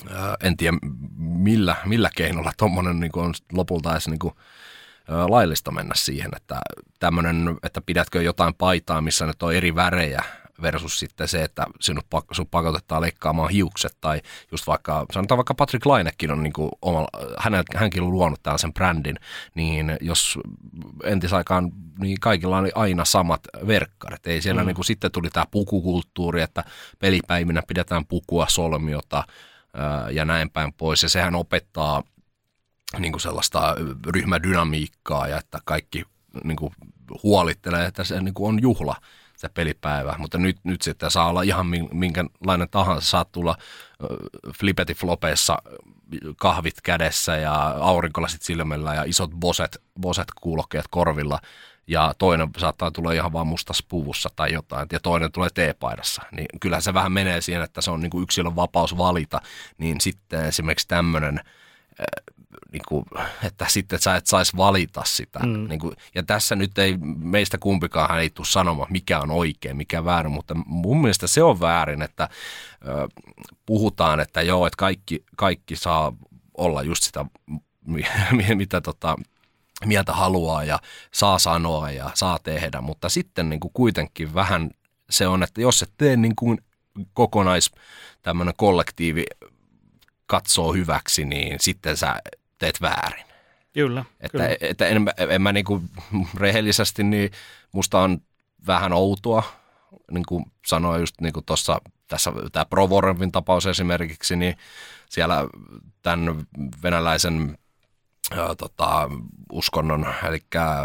En tiedä millä keinolla tuommoinen niin on lopulta edes niin laillista mennä siihen, että tämmöinen, että pidätkö jotain paitaa, missä nyt on eri värejä versus sitten se, että sun pakotetaan leikkaamaan hiukset tai just sanotaan vaikka Patrick Lainekin on niin kuin hänkin on luonut tällaisen brändin, niin jos entisaikaan niin kaikilla oli aina samat verkkarit. Ei siellä niin kuin sitten tuli tämä pukukulttuuri, että pelipäivinä pidetään pukua, solmiota ja näin päin pois ja sehän opettaa niin kuin sellaista ryhmädynamiikkaa ja että kaikki niin kuin huolittelee, että se niin kuin on juhla se pelipäivä, mutta nyt sitten saa olla ihan minkälainen tahansa, saat tulla flipetiflopeissa kahvit kädessä ja aurinkolasit silmällä ja isot boset kuulokkeet korvilla ja toinen saattaa tulla ihan vaan mustassa puvussa tai jotain ja toinen tulee teepaidassa, niin kyllähän se vähän menee siihen, että se on niin kuin yksilön vapaus valita, niin sitten esimerkiksi tämmöinen niin kuin, että sitten sä et saisi valita sitä. Niin kuin, ja tässä nyt ei meistä kumpikaan ei tule sanomaan, mikä on oikein, mikä väärin, mutta mun mielestä se on väärin, että puhutaan, että joo, että kaikki saa olla just sitä, mitä mieltä haluaa ja saa sanoa ja saa tehdä, mutta sitten niin kuin kuitenkin vähän se on, että jos et tee niin kuin tämmöinen kollektiivi katsoo hyväksi, niin sitten sä teet väärin. Kyllä. Että en mä niinku rehellisesti, niin musta on vähän outoa, niin kuin sanoin just niin kuin tässä tämä Provorovin tapaus esimerkiksi, niin siellä tämän venäläisen uskonnon, eli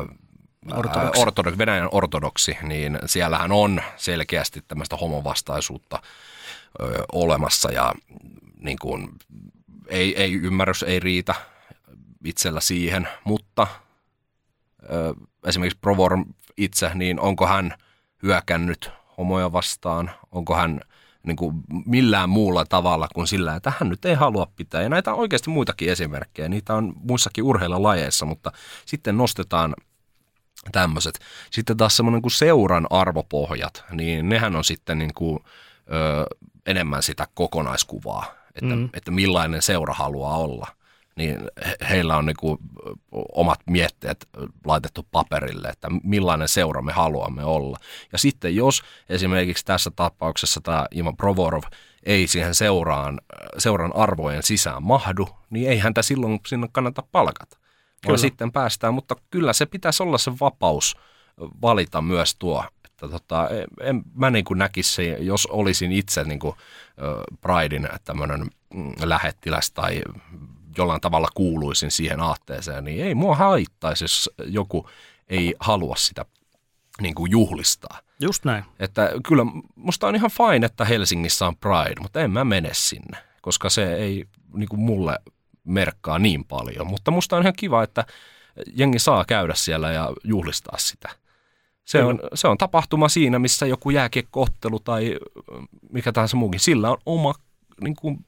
Venäjän ortodoksi, niin siellähän on selkeästi tämmöistä homovastaisuutta olemassa ja niin kuin, ei ymmärrys ei riitä itsellä siihen, mutta esimerkiksi Provorov itse, niin onko hän hyökännyt homoja vastaan, onko hän niin kuin millään muulla tavalla kuin sillä, että hän nyt ei halua pitää. Ja näitä on oikeasti muitakin esimerkkejä, niitä on muissakin urheilulajeissa, mutta sitten nostetaan tämmöiset. Sitten taas semmoinen kuin seuran arvopohjat, niin nehän on sitten niin kuin, enemmän sitä kokonaiskuvaa, että millainen seura haluaa olla. Niin heillä on niin kuin omat mietteet laitettu paperille, että millainen seura me haluamme olla. Ja sitten jos esimerkiksi tässä tapauksessa tämä Ivan Provorov ei siihen seuran arvojen sisään mahdu, niin ei häntä silloin sinne kannata palkata. Vaan sitten päästään, mutta kyllä se pitäisi olla se vapaus valita myös tuo. Että en mä niin kuin näkisi se, jos olisin itse niin kuin Pridein tämmöinen lähettiläs tai jollain tavalla kuuluisin siihen aatteeseen, niin ei mua haittaisi, jos joku ei halua sitä niin kuin juhlistaa. Just näin. Että kyllä musta on ihan fine, että Helsingissä on Pride, mutta en mä mene sinne, koska se ei niin kuin mulle merkkaa niin paljon. Mutta musta on ihan kiva, että jengi saa käydä siellä ja juhlistaa sitä. Se on tapahtuma siinä, missä joku jääkiekkoottelu tai mikä tahansa muukin. Sillä on oma niin kuin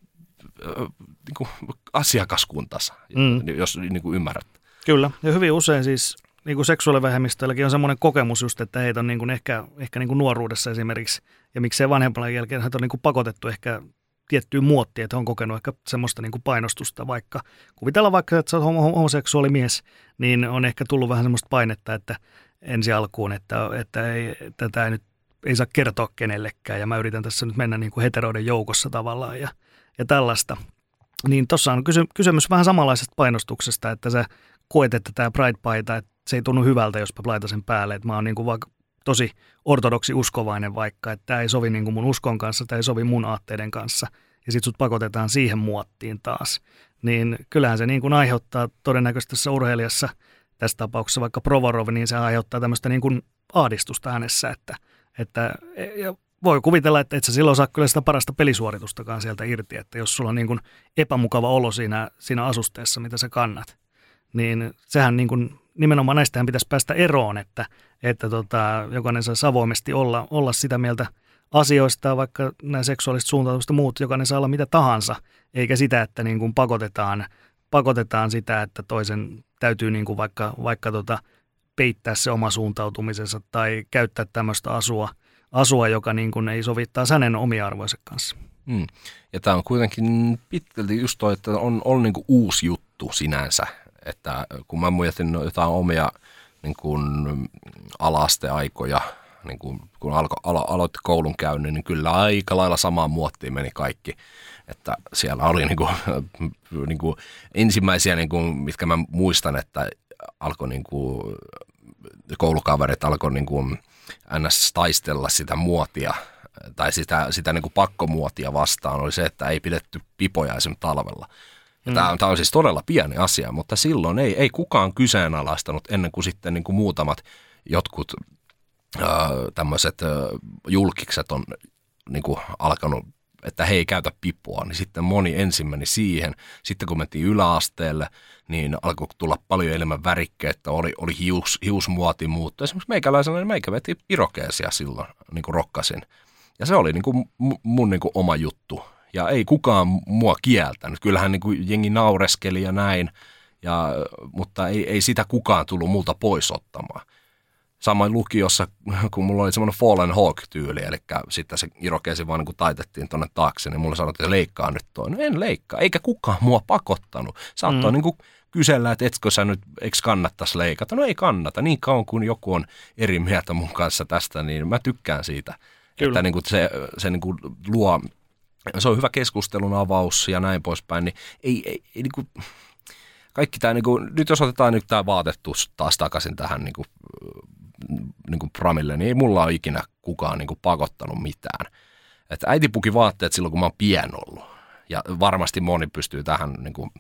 asiakaskuntansa, jos niin kuin ymmärrät. Kyllä, ja hyvin usein siis niin kuin seksuaalivähemmistöilläkin on semmoinen kokemus just, että heitä on niin kuin ehkä niin kuin nuoruudessa esimerkiksi, ja miksei vanhempana jälkeen heitä on niin kuin pakotettu ehkä tiettyyn muottiin, että on kokenut ehkä semmoista niin kuin painostusta, vaikka kuvitellaan vaikka, että sä oot homoseksuaalimies, niin on ehkä tullut vähän semmoista painetta, että ensi alkuun, että tätä ei saa kertoa kenellekään, ja mä yritän tässä nyt mennä niin kuin heteroiden joukossa tavallaan, ja tällaista. Niin tuossa on kysymys vähän samanlaisesta painostuksesta, että sä koet, että tämä Pride-paita, että se ei tunnu hyvältä, jos mä laitan sen päälle, että mä oon niin kuin vaikka tosi ortodoksi uskovainen vaikka, että tämä ei sovi niin kuin mun uskon kanssa, tämä ei sovi mun aatteiden kanssa, ja sit sut pakotetaan siihen muottiin taas. Niin kyllähän se niin kuin aiheuttaa todennäköisesti tässä urheilijassa, tässä tapauksessa vaikka Provorov, niin se aiheuttaa tämmöistä niin kuin ahdistusta hänessä, että ja voi kuvitella, että et sä silloin saa kyllä sitä parasta pelisuoritustakaan sieltä irti, että jos sulla on niin kuin epämukava olo siinä asusteessa, mitä sä kannat, niin sehän niin kuin, nimenomaan näistähän pitäisi päästä eroon, että jokainen saisi avoimesti olla sitä mieltä asioista, vaikka nämä seksuaaliset suuntautumista muut, jokainen saa olla mitä tahansa, eikä sitä, että niin kuin pakotetaan sitä, että toisen täytyy niin kuin vaikka peittää se oma suuntautumisensa tai käyttää tämmöistä asua, joka niin kuin ei sovi taas hänen omia arvojensa kanssa. Ja tämä on kuitenkin pitkälti just toi, että on niin kuin uusi juttu sinänsä, että kun mä mietin jotain omia niin kuin ala-asteaikoja, niin kun aloitti koulun käynnin, niin kyllä aika lailla samaan muottiin meni kaikki. Että siellä oli niin kuin ensimmäisiä, niin kuin, mitkä mä muistan, että alkoi niin kuin, koulukaverit alkoi niin kuin ns. Taistella sitä muotia tai sitä niin kuin pakkomuotia vastaan, oli se, että ei pidetty pipoja esimerkiksi talvella. Tämä on siis todella pieni asia, mutta silloin ei kukaan kyseenalaistanut ennen kuin sitten niin kuin muutamat jotkut tämmöiset julkikset on niin kuin alkanut, että he ei käytä pipoa, niin sitten moni ensin meni siihen. Sitten kun mentiin yläasteelle, niin alkoi tulla paljon enemmän värikkeitä, oli hiusmuoti muuttu. Esimerkiksi meikäläisenä, meikä veti irokeesia silloin, niin kuin rokkasin. Ja se oli niin kuin mun niin kuin oma juttu. Ja ei kukaan mua kieltänyt. Kyllähän niin kuin jengi naureskeli ja näin, mutta ei sitä kukaan tullut multa pois ottamaan. Samoin lukiossa, kun mulla oli semmoinen Fallen Hawk-tyyli, eli sitten se irokeesi vaan niin kuin taitettiin tuonne taakse, niin mulle sanottiin, että leikkaa nyt toi. No en leikkaa, eikä kukaan mua pakottanut. Saattoi niin kuin kysellä, että etkö sä nyt, eikö kannattaisi leikata? No ei kannata, niin kauan kuin joku on eri mieltä mun kanssa tästä, niin mä tykkään siitä. Kyllä. Että niin kuin se niin kuin luo, se on hyvä keskustelun avaus ja näin poispäin, niin ei niin kuin, kaikki tämä, niin kuin, nyt jos otetaan nyt tämä vaatetus taas takaisin tähän niin kuin Pramille, niin ei mulla ole ikinä kukaan niin kuin pakottanut mitään. Että äiti puki vaatteet silloin, kun mä oon pieni ollut. Ja varmasti moni pystyy tähän niin kuin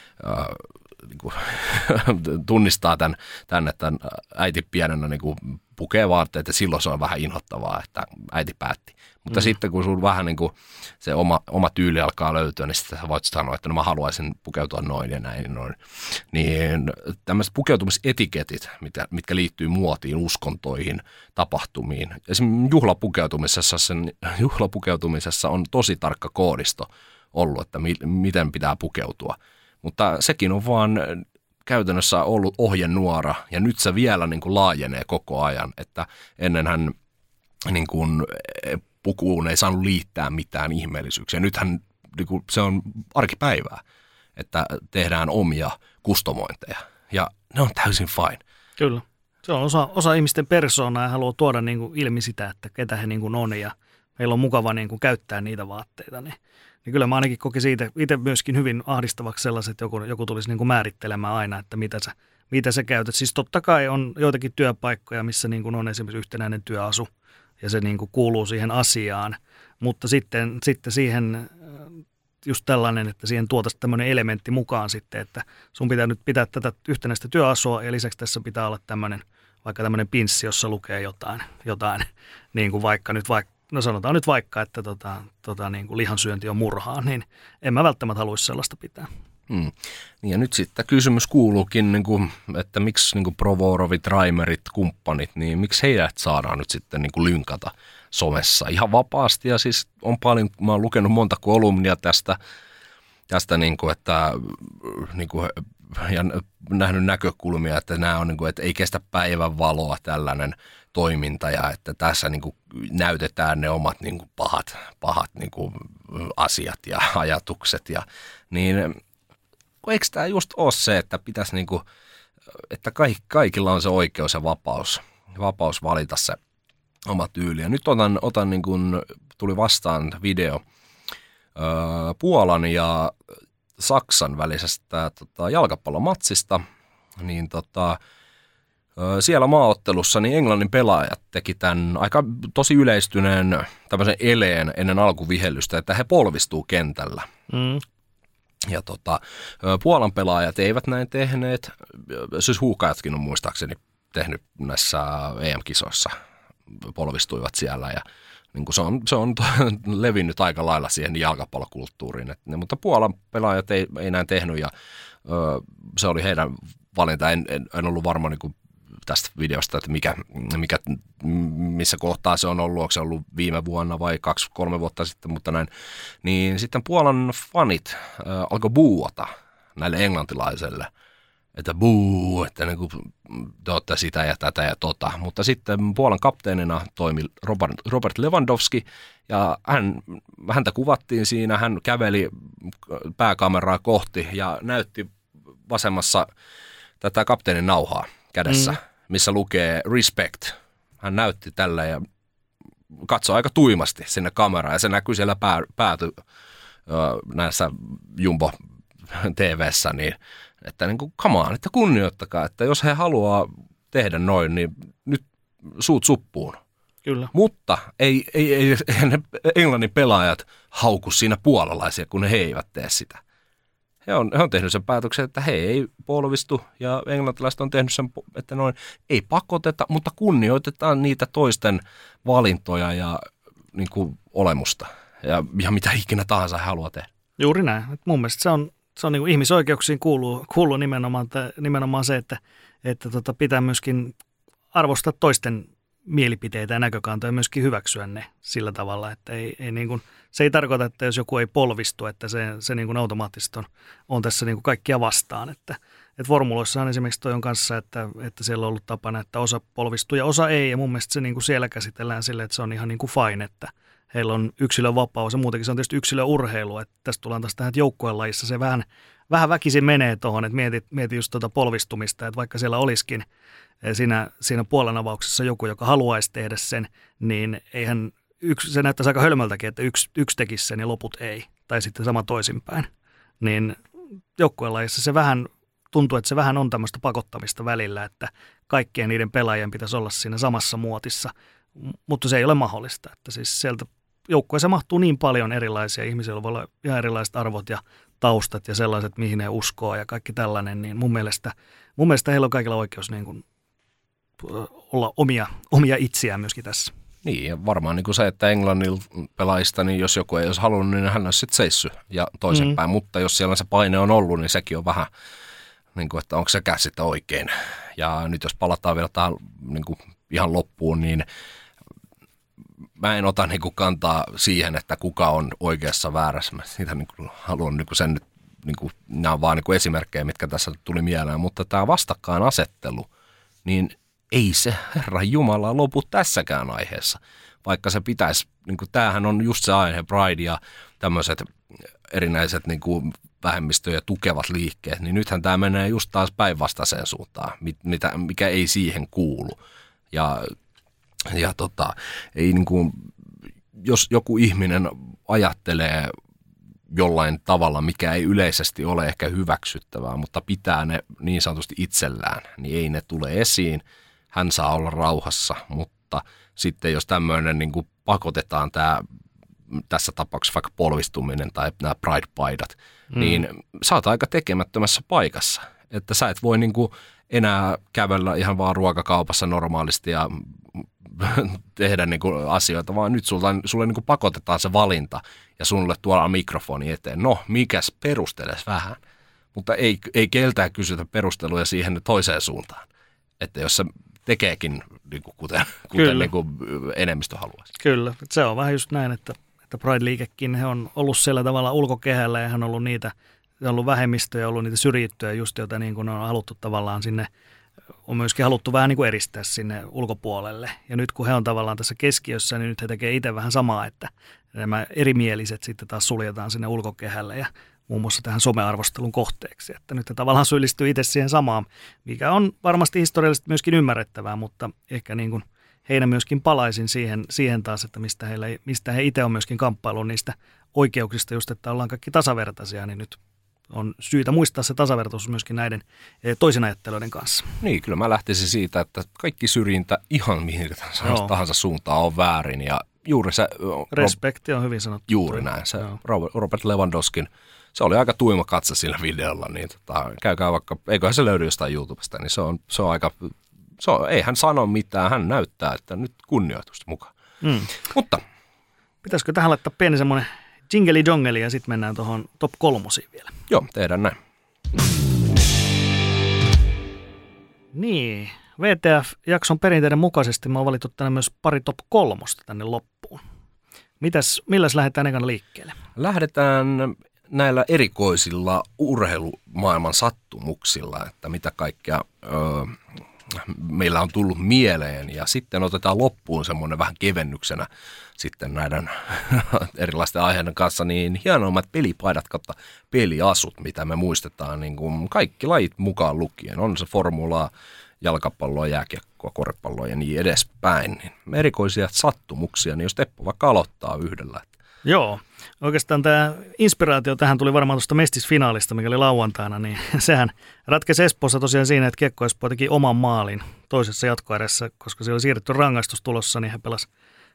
tunnistaa tämän, että äiti pienenä niin kuin pukee vaatteet ja silloin se on vähän inhottavaa, että äiti päätti. Mutta sitten kun sun vähän niin kuin se oma tyyli alkaa löytyä, niin sitten sä voit sanoa, että no mä haluaisin pukeutua noin ja näin. Noin. Niin tämmöiset pukeutumisetiketit, mitkä liittyy muotiin, uskontoihin, tapahtumiin. Esimerkiksi juhlapukeutumisessa on tosi tarkka koodisto ollut, että miten pitää pukeutua. Mutta sekin on vaan käytännössä ollut ohjenuora, ja nyt se vielä niin kuin laajenee koko ajan, että ennenhän niin kuin pukuun ei saanut liittää mitään ihmeellisyyksiä. Nythän niin kuin se on arkipäivää, että tehdään omia kustomointeja, ja ne on täysin fine. Kyllä. Se on osa ihmisten persoonaa ja haluaa tuoda niin kuin ilmi sitä, että ketä he niin kuin on, ja meillä on mukava niin kuin käyttää niitä vaatteita, niin kyllä mä ainakin kokin siitä itse myöskin hyvin ahdistavaksi sellaiset, että joku tulisi niin kuin määrittelemään aina, että mitä sä käytät. Siis totta kai on joitakin työpaikkoja, missä niin kuin on esimerkiksi yhtenäinen työasu ja se niin kuin kuuluu siihen asiaan, mutta sitten siihen just tällainen, että siihen tuotaisiin tämmöinen elementti mukaan sitten, että sun pitää nyt pitää tätä yhtenäistä työasua ja lisäksi tässä pitää olla vaikka tämmöinen pinssi, jossa lukee jotain niin kuin no sanotaan nyt vaikka, että niin kuin lihansyönti on murhaa, niin en mä välttämättä haluaisi sellaista pitää. Ja nyt sitten kysymys kuuluukin, niin kuin, että miksi niin kuin Provorovit, Raimerit, kumppanit, niin miksi heidät saadaan nyt sitten niin kuin lynkata somessa ihan vapaasti. Ja siis on paljon, mä oon lukenut monta kolumnia tästä niin kuin, että niin kuin, ja nähnyt näkökulmia, että nämä on niin kuin, että ei kestä päivän valoa tällainen toiminta ja että tässä niin kuin näytetään ne omat niin kuin pahat niin kuin asiat ja ajatukset. Ja, niin eikö tämä just ole se, että pitäisi niin kuin, että kaikilla on se oikeus ja vapaus valita se oma tyyli. Ja nyt otan niin kuin, tuli vastaan video Puolan ja Saksan välisestä jalkapallomatsista, niin siellä maaottelussa niin Englannin pelaajat teki tämän aika tosi yleistyneen tämmöisen eleen ennen alkuvihellystä, että he polvistuu kentällä. Ja Puolan pelaajat eivät näin tehneet, siis huuhkajatkin on muistaakseni tehnyt näissä EM-kisoissa, polvistuivat siellä ja niin kuin se on levinnyt aika lailla siihen jalkapallokulttuuriin. Mutta Puolan pelaajat ei näin tehnyt ja se oli heidän valinta. En ollut varma niin kuin tästä videosta, että missä kohtaa se on ollut. Onko se ollut viime vuonna vai 2-3 vuotta sitten, mutta näin. Niin sitten Puolan fanit alkoi buuata näille englantilaiselle. että buu, että niin kuin, te olette sitä ja tätä ja tota. Mutta sitten Puolan kapteenina toimi Robert Lewandowski, ja häntä kuvattiin siinä, hän käveli pääkameraa kohti ja näytti vasemmassa tätä kapteenin nauhaa kädessä, missä lukee respect. Hän näytti tällä ja katsoi aika tuimasti sinne kameraan, ja se näkyy siellä pääty näissä Jumbo TV:ssä, niin että niin kuin, come on, että kunnioittakaa, että jos he haluaa tehdä noin, niin nyt suut suppuun. Kyllä. Mutta ei ne Englannin pelaajat hauku siinä puolalaisia, kun he eivät tee sitä. He on tehnyt sen päätöksen, että he ei polvistu, ja englantilaiset on tehnyt sen, että noin ei pakoteta, mutta kunnioitetaan niitä toisten valintoja ja niin kuin olemusta ja mitä ikinä tahansa he haluaa tehdä. Juuri näin. Mun mielestä se on niin kuin ihmisoikeuksiin kuuluu nimenomaan se, että pitää myöskin arvostaa toisten mielipiteitä ja näkökantoja ja myöskin hyväksyä ne sillä tavalla, että ei niin kuin, se ei tarkoita, että jos joku ei polvistu, että se niin kuin automaattisesti on tässä niin kuin kaikkia vastaan. Että formuloissahan esimerkiksi toi on kanssa, että siellä on ollut tapana, että osa polvistuu ja osa ei, ja mun mielestä se niin kuin siellä käsitellään silleen, että se on ihan niin kuin fine, että heillä on yksilövapaus ja muutenkin se on tietysti yksilöurheilu, että tästä tullaan taas tähän joukkuelajissa, se vähän väkisin menee tuohon, että mieti just tuota polvistumista, että vaikka siellä olisikin siinä Puolan avauksessa joku, joka haluaisi tehdä sen, niin eihän se näyttäisi aika hölmöltäkin, että yksi tekisi sen ja loput ei, tai sitten sama toisinpäin. Niin joukkuelajissa se vähän tuntuu, että se vähän on tämmöistä pakottamista välillä, että kaikkien niiden pelaajien pitäisi olla siinä samassa muotissa, mutta se ei ole mahdollista, että siis sieltä joukkueeseen mahtuu niin paljon erilaisia ihmisiä, joilla voi olla ihan erilaiset arvot ja taustat ja sellaiset, mihin he uskoo ja kaikki tällainen, niin mun mielestä heillä on kaikilla oikeus niin kuin olla omia itseään myöskin tässä. Niin, ja varmaan niin kuin se, että Englannin pelaajista, niin jos joku ei olisi halunnut, niin hän olisi sitten seissyt ja toisinpäin. Mutta jos siellä se paine on ollut, niin sekin on vähän, niin kuin, että onko sekään sitten oikein. Ja nyt jos palataan vielä tähän niin kuin ihan loppuun, niin mä en ota niin kuin kantaa siihen, että kuka on oikeassa väärässä. Mä siitä niin kuin haluan niin kuin sen nyt, niin kuin, nämä on vaan niin kuin esimerkkejä, mitkä tässä tuli mieleen. Mutta tämä vastakkainasettelu, niin ei se Herran Jumala lopu tässäkään aiheessa, vaikka se pitäisi, niin kuin tämähän on just se aihe, Pride ja tämmöiset erinäiset niin kuin vähemmistöjä tukevat liikkeet, niin nythän tämä menee just taas päinvastaiseen suuntaan, mikä ei siihen kuulu. Ja ei niin kuin, jos joku ihminen ajattelee jollain tavalla, mikä ei yleisesti ole ehkä hyväksyttävää, mutta pitää ne niin sanotusti itsellään, niin ei ne tule esiin. Hän saa olla rauhassa, mutta sitten jos tämmöinen niin kuin pakotetaan tässä tapauksessa vaikka polvistuminen tai nämä Pride-paidat, niin sä oot aika tekemättömässä paikassa. Että sä et voi niin kuin enää kävellä ihan vaan ruokakaupassa normaalisti ja tehdä niin kuin asioita, vaan nyt sulle niin kuin pakotetaan se valinta ja sulle tuodaan mikrofoni eteen. No, mikäs perusteles vähän, mutta ei keltään kysytä perusteluja siihen toiseen suuntaan. Että jos se tekeekin niin kuin kuten niin kuin enemmistö haluaisi. Kyllä, se on vähän just näin, että Pride-liikekin he on ollut siellä tavalla ulkokehällä ja hän on ollut niitä, on ollut vähemmistöjä, ollut niitä syrjittyjä just, joita niin kuin on haluttu tavallaan sinne, on myöskin haluttu vähän niin kuin eristää sinne ulkopuolelle. Ja nyt kun he on tavallaan tässä keskiössä, niin nyt he tekee itse vähän samaa, että nämä erimieliset sitten taas suljetaan sinne ulkokehälle ja muun muassa tähän somearvostelun kohteeksi. Että nyt he tavallaan syyllistyy itse siihen samaan, mikä on varmasti historiallisesti myöskin ymmärrettävää, mutta ehkä niin kuin heidän myöskin palaisin siihen taas, että mistä he itse on myöskin kamppailun niistä oikeuksista, just että ollaan kaikki tasavertaisia, niin nyt on syytä muistaa se tasavertaisuus myöskin näiden toisen ajattelijoiden kanssa. Niin, kyllä mä lähtisin siitä, että kaikki syrjintä ihan mihin tahansa suuntaan on väärin ja juuri se... Respekti on hyvin sanottu. Juuri näin, se Robert Lewandowskin, se oli aika tuima katse sillä videolla, niin käykää vaikka, eiköhän se löydy jostain YouTubesta, niin se on aika... ei hän sano mitään, hän näyttää, että nyt kunnioitusta mukaan. Mutta... Pitäisikö tähän laittaa pieni semmoinen jingle-jongeli ja sitten mennään tuohon top 3 vielä? Joo, tehdään näin. Niin, VTF-jakson perinteiden mukaisesti mä oon valittu tänne myös pari top 3 tänne loppuun. Milläs lähdetään ekana liikkeelle? Lähdetään näillä erikoisilla urheilumaailman sattumuksilla, että mitä kaikkea meillä on tullut mieleen, ja sitten otetaan loppuun semmoinen vähän kevennyksenä sitten näiden erilaisten aiheiden kanssa, niin hienoimmat pelipaidat kautta peliasut, mitä me muistetaan, niin kuin kaikki lajit mukaan lukien, on se formulaa, jalkapalloa, jääkiekkoa, koripalloa ja niin edespäin. Niin erikoisia sattumuksia, niin jos Teppo vaikka aloittaa yhdellä. Joo, oikeastaan tämä inspiraatio tähän tuli varmaan tuosta mestisfinaalista, mikä oli lauantaina, niin sehän ratkesi Espoossa tosiaan siinä, että Kiekko Espoo teki oman maalin toisessa jatkoerässä, koska siellä oli siirretty rangaistus tulossa, niin he pelasivat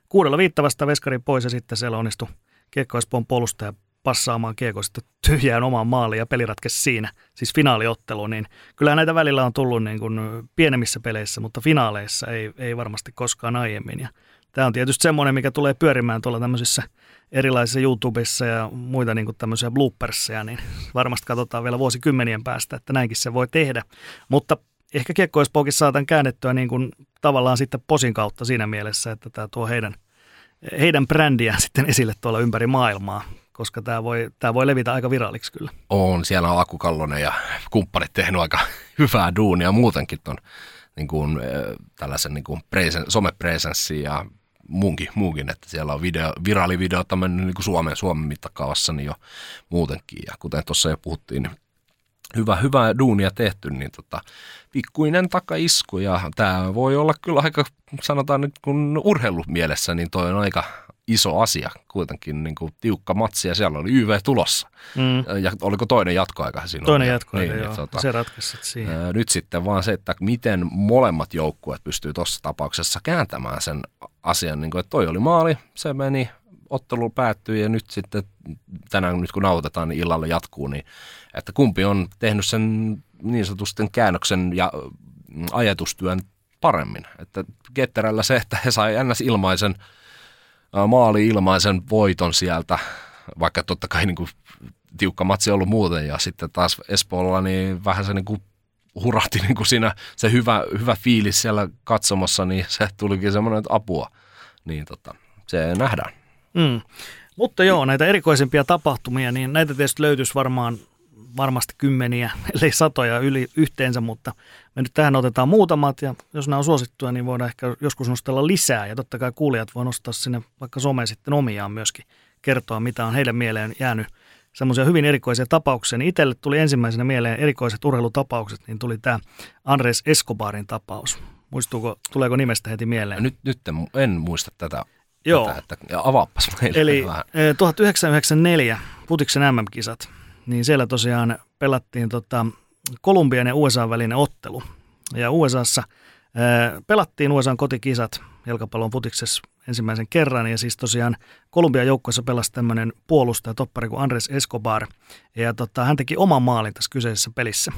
6-5 vasta veskarin pois ja sitten siellä onnistui Kiekko Espoon puolustaja passaamaan kiekko sitten tyhjään omaan maaliin ja peli ratkesi siinä, siis finaaliottelu, niin kyllä näitä välillä on tullut niin kuin pienemmissä peleissä, mutta finaaleissa ei varmasti koskaan aiemmin. Ja tämä on tietysti semmoinen, mikä tulee pyörimään tuolla tämmöisissä erilaisissa YouTubessa ja muita niin kuin tämmöisiä blooperseja, niin varmasti katsotaan vielä vuosikymmenien päästä, että näinkin se voi tehdä. Mutta ehkä Kiekko Espookin saatan käännettyä niin kuin tavallaan sitten posin kautta siinä mielessä, että tämä tuo heidän brändiään sitten esille tuolla ympäri maailmaa, koska tämä voi levitä aika viralliksi kyllä. Siellä on Aku Kallonen ja kumppanit tehnyt aika hyvää duunia muutenkin ton niin kuin, tällaisen niin kuin somepresenssin ja muunkin, että siellä on viraalivideota mennyt niin kuin Suomen mittakaavassa niin jo muutenkin. Ja kuten tuossa jo puhuttiin, niin hyvää duunia tehty, niin pikkuinen takaisku. Ja tämä voi olla kyllä aika, sanotaan nyt kun urheilumielessä, niin toi on aika iso asia kuitenkin, niin kuin tiukka matsi, ja siellä oli YV tulossa. Ja oliko toinen jatkoaika siinä? Toinen jatkoaika, niin, joo. Se ratkaisi siihen. Nyt sitten vaan se, että miten molemmat joukkueet pystyy tuossa tapauksessa kääntämään sen asian, niin kuin, että toi oli maali, se meni, ottelu päättyi, ja nyt sitten tänään, nyt kun nautetaan, niin illalla jatkuu, niin että kumpi on tehnyt sen niin sanotusti käännöksen ja ajatustyön paremmin. Että Ketterällä se, että he sai ilmaisen maali-ilmaisen voiton sieltä, vaikka totta kai niin kuin tiukka matsi ollut muuten, ja sitten taas Espoolla niin vähän se niin kuin hurahti niin kuin siinä se hyvä fiilis siellä katsomassa, niin se tulikin semmoinen apua, niin se nähdään. Mutta joo, näitä erikoisempia tapahtumia, niin näitä tietysti löytyisi varmasti kymmeniä, eli satoja yhteensä, mutta me nyt tähän otetaan muutamat, ja jos nämä on suosittuja, niin voidaan ehkä joskus nostella lisää, ja totta kai kuulijat voi nostaa sinne vaikka someen sitten omiaan myöskin kertoa, mitä on heidän mieleen jäänyt semmoisia hyvin erikoisia tapauksia. Niin itselle tuli ensimmäisenä mieleen erikoiset urheilutapaukset, niin tuli tämä Andrés Escobarin tapaus. Tuleeko nimestä heti mieleen? Nyt en muista tätä. Joo. Ja avaappas meille. Eli 1994 Futiksen MM-kisat, niin siellä tosiaan pelattiin Kolumbian ja USA välinen ottelu. Ja USAssa pelattiin USAn kotikisat jalkapallon futiksessa ensimmäisen kerran, ja siis tosiaan Kolumbian joukkueessa pelasi tämmöinen puolustaja toppari kuin Andrés Escobar, ja hän teki oman maalin tässä kyseisessä pelissä.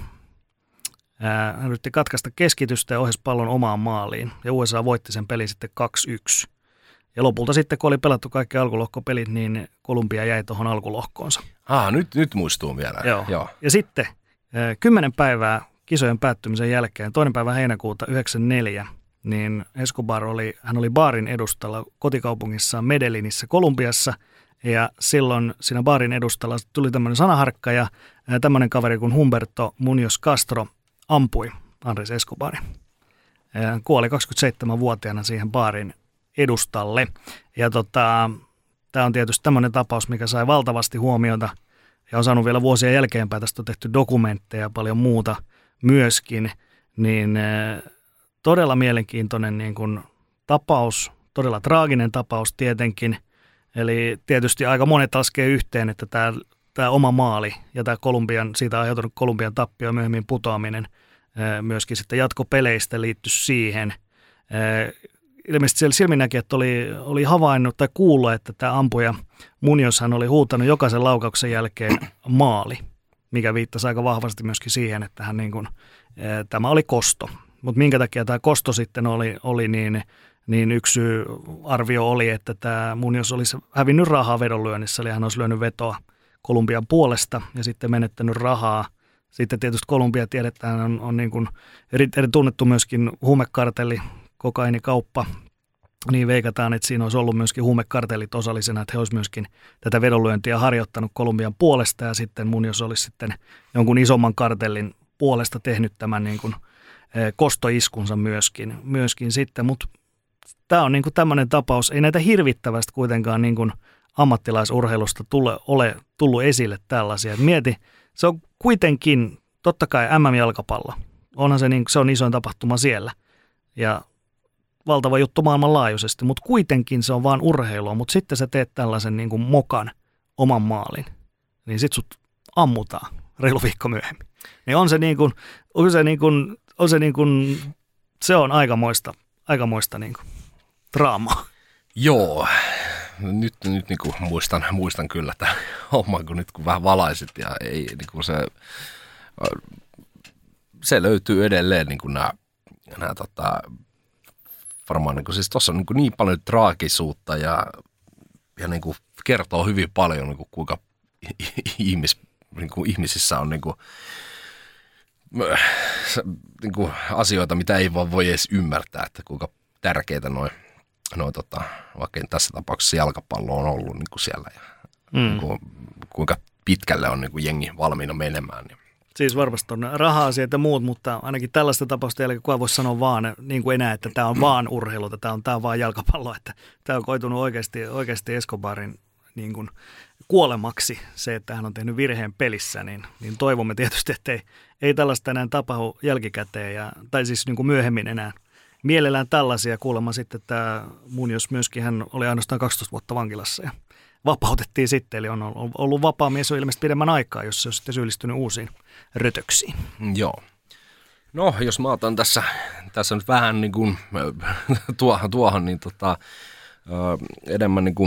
Hän yritti katkaista keskitystä ja ohjasi pallon omaan maaliin, ja USA voitti sen pelin sitten 2-1. Ja lopulta sitten, kun oli pelattu kaikki alkulohkopelit, niin Kolumbia jäi tuohon alkulohkoonsa. Nyt muistuu vielä. Joo. Ja sitten 10 päivää kisojen päättymisen jälkeen, 2. päivä heinäkuuta 1994, niin Escobar hän oli baarin edustalla kotikaupungissaan Medellinissä Kolumbiassa, ja silloin siinä baarin edustalla tuli tämmöinen sanaharkka, ja tämmöinen kaveri kuin Humberto Muñoz Castro ampui Andrés Escobarin. Hän kuoli 27-vuotiaana siihen baarin edustalle. Ja tämä on tietysti tämmöinen tapaus, mikä sai valtavasti huomiota ja on saanut vielä vuosien jälkeenpäin. Tästä on tehty dokumentteja ja paljon muuta myöskin. Niin todella mielenkiintoinen niin kuin tapaus, todella traaginen tapaus tietenkin. Eli tietysti aika monet laskee yhteen, että tämä oma maali ja tämä siitä aiheutunut Kolumbian tappio ja myöhemmin putoaminen myöskin sitten jatkopeleistä liittyi siihen. Ilmeisesti siellä silminnäkijät oli havainnut tai kuullut, että tämä ampuja Muñozhan oli huutanut jokaisen laukauksen jälkeen maali, mikä viittasi aika vahvasti myöskin siihen, että tämä oli kosto. Mutta minkä takia tämä kosto sitten oli niin yksi arvio oli, että tämä Muñoz olisi hävinnyt rahaa vedonlyönnissä, eli hän olisi lyönyt vetoa Kolumbian puolesta ja sitten menettänyt rahaa. Sitten tietysti Kolumbia tiedetään on niin kuin eri tunnettu myöskin huumekartelli, kokainikauppa niin veikataan, että siinä olisi ollut myöskin huumekartellit osallisena, että he olisivat myöskin tätä vedonlyöntiä harjoittanut Kolumbian puolesta ja sitten Munoz olisi sitten jonkun isomman kartellin puolesta tehnyt tämän niin kuin kostoiskunsa myöskin sitten, mutta tämä on niin kuin tämmöinen tapaus, ei näitä hirvittävästi kuitenkaan niin kuin ammattilaisurheilusta ole tullut esille tällaisia. Et mieti, se on kuitenkin, totta kai MM-jalkapallo, onhan se, niin, se on isoin tapahtuma siellä ja valtava juttu maailmanlaajuisesti, mutta kuitenkin se on vaan urheilua, mutta sitten sä teet tällaisen niin kuin mokan oman maalin, niin sit sut ammutaan reilu viikko myöhemmin. Niin on se niin kuin, se on aikamoista niin kuin draamaa. Joo, nyt niin kuin muistan kyllä tämän homman, kun nyt kun vähän valaisit ja ei niin kuin se löytyy edelleen niin kuin nämä varmaan niin kuin, siis tuossa on niin paljon traagisuutta ja niin kuin kertoo hyvin paljon niin kuin kuinka ihmisissä on niin kuin asioita, mitä ei vaan voi edes ymmärtää, että kuinka tärkeitä vaikka tässä tapauksessa jalkapallo on ollut niin kuin siellä ja niin kuin, kuinka pitkälle on niin kuin jengi valmiina menemään. Siis varmasti on raha-asiat ja muut, mutta ainakin tällaista tapausta jälkeen kukaan voisi sanoa vaan niin kuin enää, että tämä on vaan urheilu, tämä on vaan jalkapallo, että tämä on koitunut oikeasti Escobarin niin kuin kuolemaksi se, että hän on tehnyt virheen pelissä, niin toivomme tietysti, että ei tällaista enää tapahdu jälkikäteen, tai siis niin kuin myöhemmin enää. Mielellään tällaisia kuulemma sitten, että Munoz myöskin hän oli ainoastaan 12 vuotta vankilassa ja vapautettiin sitten, eli on ollut vapaa mies on ilmeisesti pidemmän aikaa, jos se on sitten syyllistynyt uusiin rötöksiin. Joo. No, jos mä otan tässä nyt vähän niin kuin tuohon niin enemmän niin kuin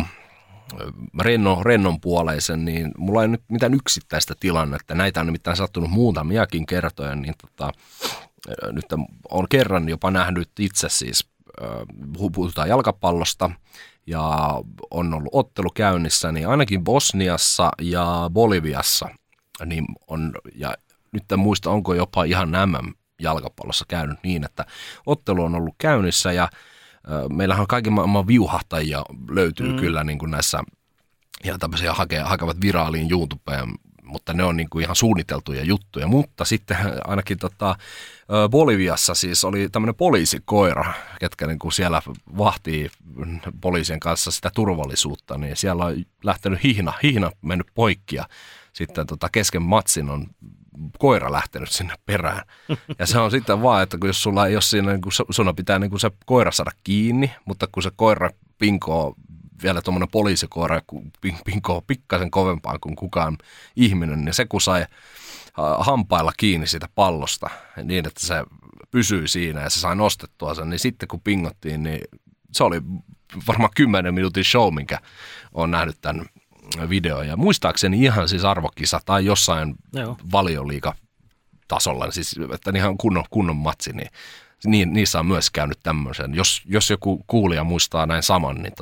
rennon puoleisen, niin mulla ei nyt mitään yksittäistä tilannetta. Näitä on nimittäin sattunut muutamiakin kertoja, niin nyt on kerran jopa nähnyt itse siis, puhutaan jalkapallosta, ja on ollut ottelu käynnissä, niin ainakin Bosniassa ja Boliviassa, niin on, ja nyt en muista, onko jopa ihan MM-jalkapallossa käynyt niin, että ottelu on ollut käynnissä, ja meillähän on kaiken maailman viuhahtajia löytyy kyllä niin kuin näissä, ihan tämmöisiä hakevat viraaliin YouTubeen, mutta ne on niin kuin ihan suunniteltuja juttuja, mutta sitten ainakin Boliviassa siis oli tämmöinen poliisikoira, ketkä niin kuin siellä vahtii poliisien kanssa sitä turvallisuutta, niin siellä on lähtenyt hihna mennyt poikki ja sitten kesken matsin on koira lähtenyt sinne perään. Ja se on sitten vaan, että jos sulla ei ole siinä, niin sun pitää niin kuin se koira saada kiinni, mutta kun se koira pinkoo, vielä tuommoinen poliisikoira pinkoo pikkasen kovempaa kuin kukaan ihminen, niin se kun sai hampailla kiinni siitä pallosta niin, että se pysyi siinä ja se sai nostettua sen, niin sitten kun pingottiin, niin se oli varmaan 10 minuutin show, minkä olen nähnyt tämän videon. Ja muistaakseni ihan siis arvokisa tai jossain valioliigatasolla, siis että ihan kunnon matsi, niin niissä on myös käynyt tämmöisen. Jos joku kuulija muistaa näin saman, niin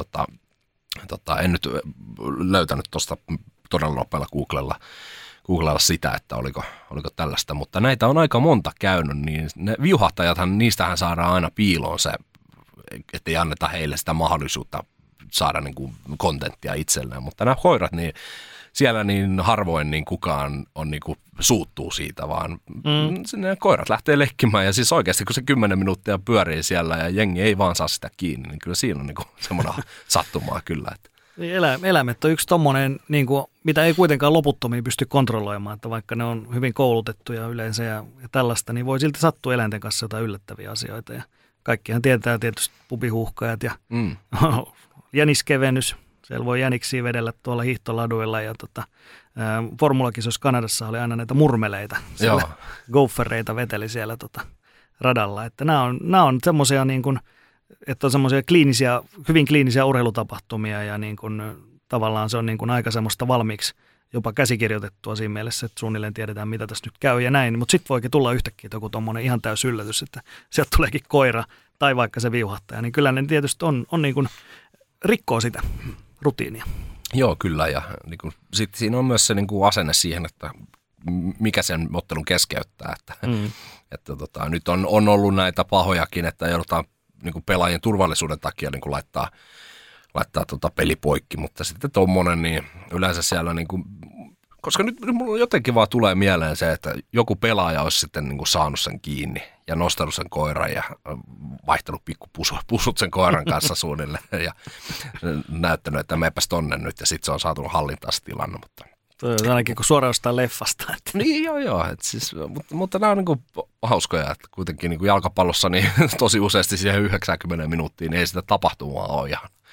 en nyt löytänyt tuosta todella nopealla googlella sitä, että oliko tällaista, mutta näitä on aika monta käynyt, niin ne viuhahtajathan, niistähän saadaan aina piiloon se, ettei anneta heille sitä mahdollisuutta saada niin kuin kontenttia itselleen, mutta nämä koirat, niin siellä niin harvoin niin kukaan on niin kuin suuttuu siitä, vaan ne koirat lähtee leikkimään ja siis oikeasti kun se 10 minuuttia pyörii siellä ja jengi ei vaan saa sitä kiinni, niin kyllä siinä on niin kuin semmoinen sattumaa kyllä. Että. Eläimet on yksi tommoinen, niin kuin, mitä ei kuitenkaan loputtomiin pysty kontrolloimaan, että vaikka ne on hyvin koulutettuja yleensä ja tällaista, niin voi silti sattua eläinten kanssa jotain yllättäviä asioita ja kaikkihan tietää tietysti pubihuuhkajat ja jäniskevennys. Siellä voi jäniksiä vedellä tuolla hiihtoladuilla ja formulakisoissa Kanadassa oli aina näitä murmeleita. Gophereita veteli siellä radalla. Että nämä on semmoisia niin kuin, että on semmoisia hyvin kliinisiä urheilutapahtumia ja niin kuin, tavallaan se on niin kuin aika semmoista valmiiksi jopa käsikirjoitettua siinä mielessä, että suunnilleen tiedetään, mitä tässä nyt käy ja näin. Mutta sitten voikin tulla yhtäkkiä joku tommoinen ihan täys yllätys, että sieltä tuleekin koira tai vaikka se viuhahtaja. Niin kyllä ne tietysti on niin kuin rikkoo sitä rutiinia. Joo, kyllä. Ja niin kuin, sit siinä on myös se niin kuin asenne siihen, että mikä sen ottelun keskeyttää. Että nyt on ollut näitä pahojakin, että joudutaan niin kuin pelaajien turvallisuuden takia niin kuin laittaa peli poikki, mutta sitten tommonen, niin yleensä siellä niin kuin, koska nyt mulla jotenkin vaan tulee mieleen se, että joku pelaaja olisi sitten niin kuin saanut sen kiinni ja nostanut sen koiran ja vaihtanut pikkupusut sen koiran kanssa suunnilleen ja näyttänyt, että meepäs tonne nyt ja sitten se on saatu hallintaan se tilanne, mutta toi on ainakin kuin suoraan jostain leffasta. Että. Niin joo, siis, mutta nämä on niin kuin hauskoja, että kuitenkin niin kuin jalkapallossa niin tosi useasti siihen 90 minuuttiin niin ei sitä tapahtumaa ole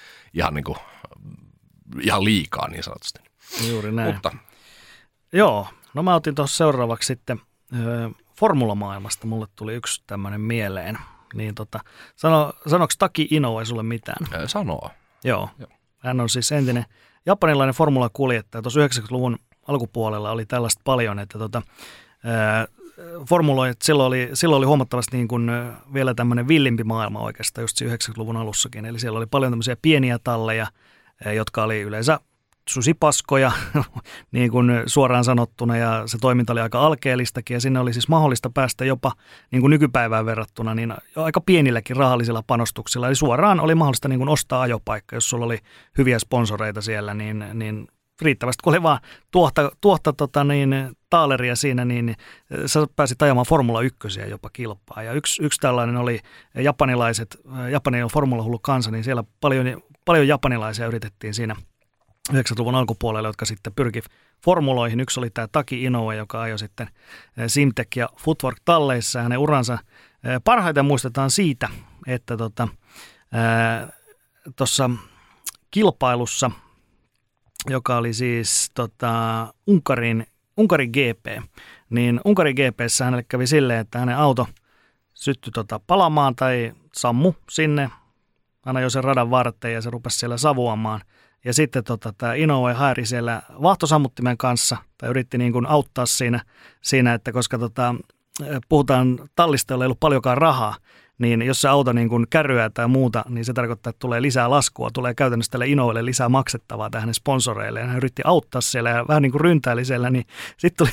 ihan liikaa niin sanotusti. Juuri näin. Mutta joo, no mä otin tuossa seuraavaksi sitten formulamaailmasta. Mulle tuli yksi tämmöinen mieleen. Niin sanoks Taki Inoue sulle mitään? Sanoo. Joo. Hän on siis entinen japanilainen formulakuljettaja. Tuossa 90-luvun alkupuolella oli tällaista paljon, että formuloijat silloin oli huomattavasti niin kuin vielä tämmöinen villimpi maailma oikeastaan just 90-luvun alussakin. Eli siellä oli paljon tämmöisiä pieniä talleja, jotka oli yleensä susipaskoja, niin kuin suoraan sanottuna, ja se toiminta oli aika alkeellistakin, ja sinne oli siis mahdollista päästä jopa niin kuin nykypäivään verrattuna, niin aika pienilläkin rahallisilla panostuksilla, eli suoraan oli mahdollista niin kuin ostaa ajopaikka, jos sulla oli hyviä sponsoreita siellä, niin riittävästi, kun oli vaan tuohta taaleria siinä, niin sä pääsit ajamaan Formula 1 jopa kilpaa, ja yksi tällainen oli Japanin formulahullu kansa, niin siellä paljon japanilaisia yritettiin siinä 90-luvun alkupuolella, jotka sitten pyrki formuloihin. Yksi oli tämä Taki Inoue, joka ajoi sitten Simtek ja Footwork talleissa. Hänen uransa parhaiten muistetaan siitä, että tuossa kilpailussa, joka oli siis Unkarin GP, niin Unkarin GP:ssä hänelle kävi silleen, että hänen auto syttyi palamaan tai sammu sinne. Hän ajoi sen radan varteen ja se rupesi siellä savuamaan. Ja sitten tämä Inoue haeri siellä vahtosammuttimen kanssa, tai yritti niin kuin auttaa siinä, että koska puhutaan tallista, jolla ei ollut paljonkaan rahaa, niin jos se auto niin kuin kärryää tai muuta, niin se tarkoittaa, että tulee lisää laskua, tulee käytännössä tälle Inouelle lisää maksettavaa tähän hänen sponsoreille. Hän yritti auttaa siellä ja vähän niin kuin ryntäili siellä, niin sitten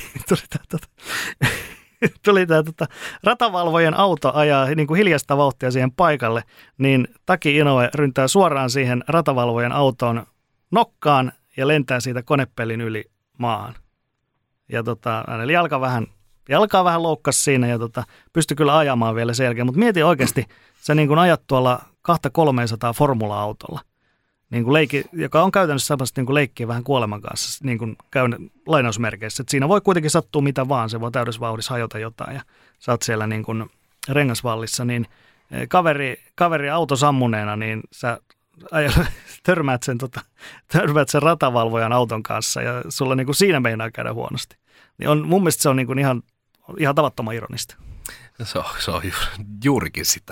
tuli tämä ratavalvojen auto ajaa niin kuin hiljaista vauhtia siihen paikalle, niin Taki Inoue ryntää suoraan siihen ratavalvojen autoon nokkaan ja lentää siitä konepellin yli maahan. Ja hänellä jalkaa vähän loukkasi siinä ja pystyi kyllä ajamaan vielä sen jälkeen, mutta mieti oikeasti, sä niin kuin ajat tuolla 200-300 formula-autolla, niin kuin joka on käytännössä sellaista niin kuin leikkiä vähän kuoleman kanssa, niin kuin lainausmerkeissä. Et siinä voi kuitenkin sattua mitä vaan, se voi täydessä vauhdissa hajota jotain ja sä oot siellä niin kuin rengasvallissa, niin kaveri auto sammuneena, niin sä törmäät sen ratavalvojan auton kanssa ja sulla niin kuin siinä meinaa käydä huonosti. Niin mun mielestä se on niin kuin ihan tavattoman ironista. Se on juurikin sitä.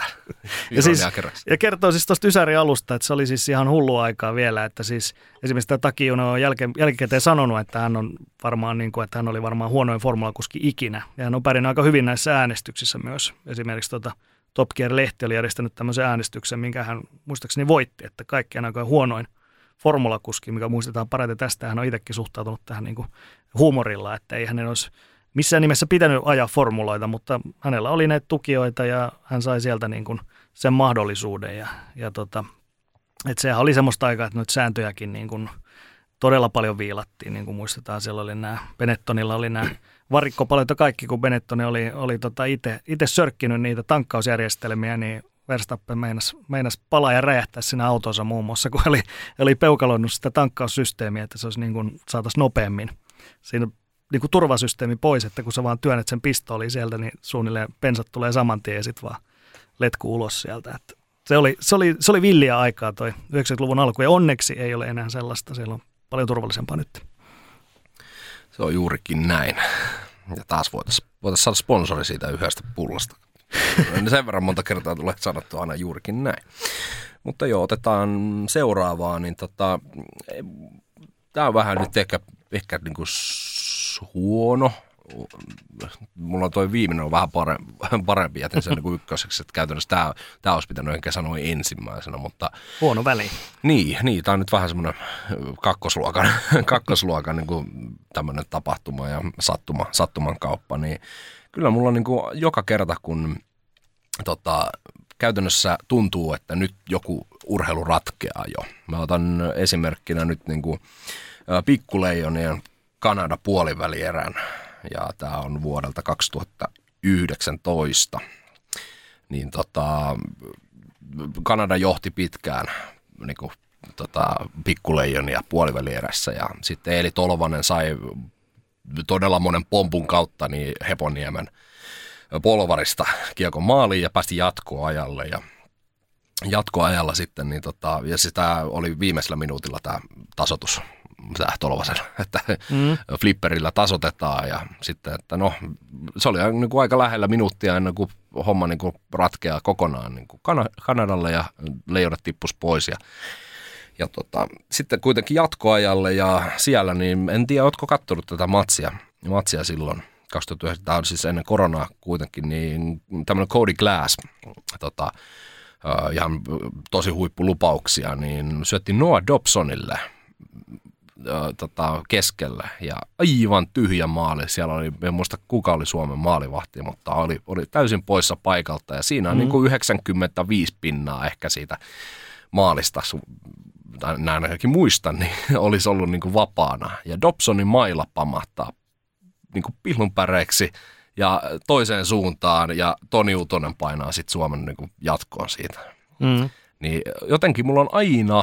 Ja kertoo siis tuosta Ysärin alusta, että se oli siis ihan hullua aikaa vielä, että siis esimerkiksi tämä Taki Inoue on jälkikäteen sanonut, että hän on varmaan niin kuin, että hän oli varmaan huonoin formulakuski ikinä. Ja hän on pärjännyt aika hyvin näissä äänestyksissä myös. Esimerkiksi Top Gear-lehti oli järjestänyt tämmöisen äänestyksen, minkä hän muistaakseni voitti, että kaikkien aikojen huonoin formulakuski, mikä muistetaan parhaiten tästä. Hän on itsekin suhtautunut tähän niin kuin huumorilla, että ei hänen olisi missään nimessä pitänyt ajaa formuloita, mutta hänellä oli näitä tukijoita ja hän sai sieltä niin kuin sen mahdollisuuden. Että sehän oli semmoista aikaa, että noita sääntöjäkin niin kuin todella paljon viilattiin, niin kuin muistetaan. Siellä oli Benettonilla oli nämä varikkopalot ja kaikki, kun Benetton oli itse sörkkinyt niitä tankkausjärjestelmiä, niin Verstappen meinasi palaa ja räjähtää sinne autonsa muun muassa, kun oli peukaloinut sitä tankkaussysteemiä, että se olisi niin kuin saataisiin nopeammin siinä niin kuin turvasysteemi pois, että kun sä vaan työnnät sen pistooliin sieltä, niin suunnilleen bensat tulee saman tien ja sitten vaan letku ulos sieltä. Että se oli villiä aikaa toi 90-luvun alku ja onneksi ei ole enää sellaista, siellä on paljon turvallisempaa nyt. Se on juurikin näin. Ja taas voitaisiin saada sponsori siitä yhdestä pullasta. Sen verran monta kertaa tulee sanottua aina juurikin näin. Mutta joo, otetaan seuraavaa, niin tämä on vähän nyt ehkä niin kuin huono. Mulla on toi viimeinen on vähän parempi, jätin sen niin ykköseksi, että käytännössä tämä olisi pitänyt ehkä sanoa ensimmäisenä, mutta huono väli. Niin, tämä on nyt vähän semmoinen kakkosluokan niin kuin tämmöinen tapahtuma ja sattuman kauppa, niin kyllä mulla niin kuin joka kerta, kun käytännössä tuntuu, että nyt joku urheilu ratkeaa jo. Mä otan esimerkkinä nyt niin kuin pikkuleijonien Kanada puolivälierän, ja tämä on vuodelta 2019. Niin Kanada johti pitkään niin kuin, pikkuleijonia puolivälierässä, ja sitten Eeli Tolvanen sai todella monen pompun kautta niin Heponiemen polvarista kiekon maaliin ja päästi jatkoajalle, ja jatkoajalla sitten, niin ja sitä oli viimeisellä minuutilla tämä tasoitus Tolvasen, että flipperillä tasotetaan, ja sitten, että no, se oli niin kuin aika lähellä minuuttia ennen kuin homma niin kuin ratkeaa kokonaan niin kuin Kanadalle, ja leijonat tippus pois, ja sitten kuitenkin jatkoajalle, ja siellä, niin en tiedä, ootko katsonut tätä matsia silloin, 2009, tämä on siis ennen koronaa kuitenkin, niin tämmöinen Cody Glass, ihan tosi huippulupauksia, niin syötti Noah Dobsonille keskelle, ja aivan tyhjä maali. Siellä oli, en muista kuka oli Suomen maalivahti, mutta oli täysin poissa paikalta, ja siinä on niin kuin 95% ehkä siitä maalista, näin ainakin muistan, niin olisi ollut niin kuin vapaana. Ja Dobsonin maila pamahtaa niin kuin pillunpäreiksi ja toiseen suuntaan, ja Toni Utonen painaa sitten Suomen niin kuin jatkoon siitä. Niin jotenkin mulla on aina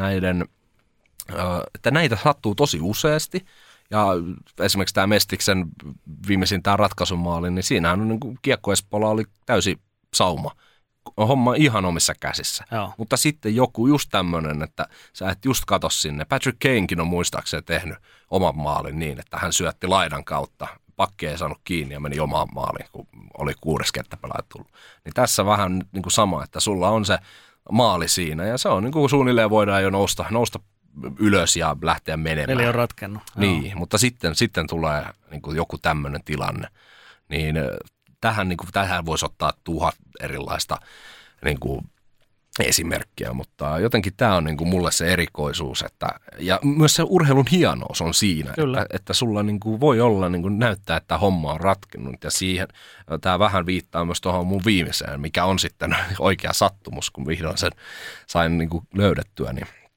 että näitä sattuu tosi useasti, ja esimerkiksi tämä Mestiksen viimeisin tämä ratkaisumaali, niin siinähän on niin kuin Kiekko Espoolla oli täysi sauma. Homma ihan omissa käsissä. Joo. Mutta sitten joku just tämmöinen, että sä et just katso sinne. Patrick Kanekin on muistaakseni tehnyt oman maalin niin, että hän syötti laidan kautta. Pakki ei saanut kiinni ja meni omaan maaliin, kun oli 6 kenttäpelaaja tullut. Niin tässä vähän niin kuin sama, että sulla on se maali siinä, ja se on niin kuin suunnilleen voidaan jo nousta ylös ja lähteä menemään. Eli on ratkennut. Niin, mutta sitten tulee niin kuin joku tämmöinen tilanne. Niin tähän voisi ottaa 1000 erilaista niin kuin esimerkkiä, mutta jotenkin tämä on niin kuin mulle se erikoisuus, ja myös se urheilun hienous on siinä, että sulla niin kuin voi olla niin kuin näyttää, että homma on ratkennut, ja siihen tämä vähän viittaa myös tuohon mun viimeiseen, mikä on sitten oikea sattumus, kun vihdoin sen sain niin kuin löydettyä,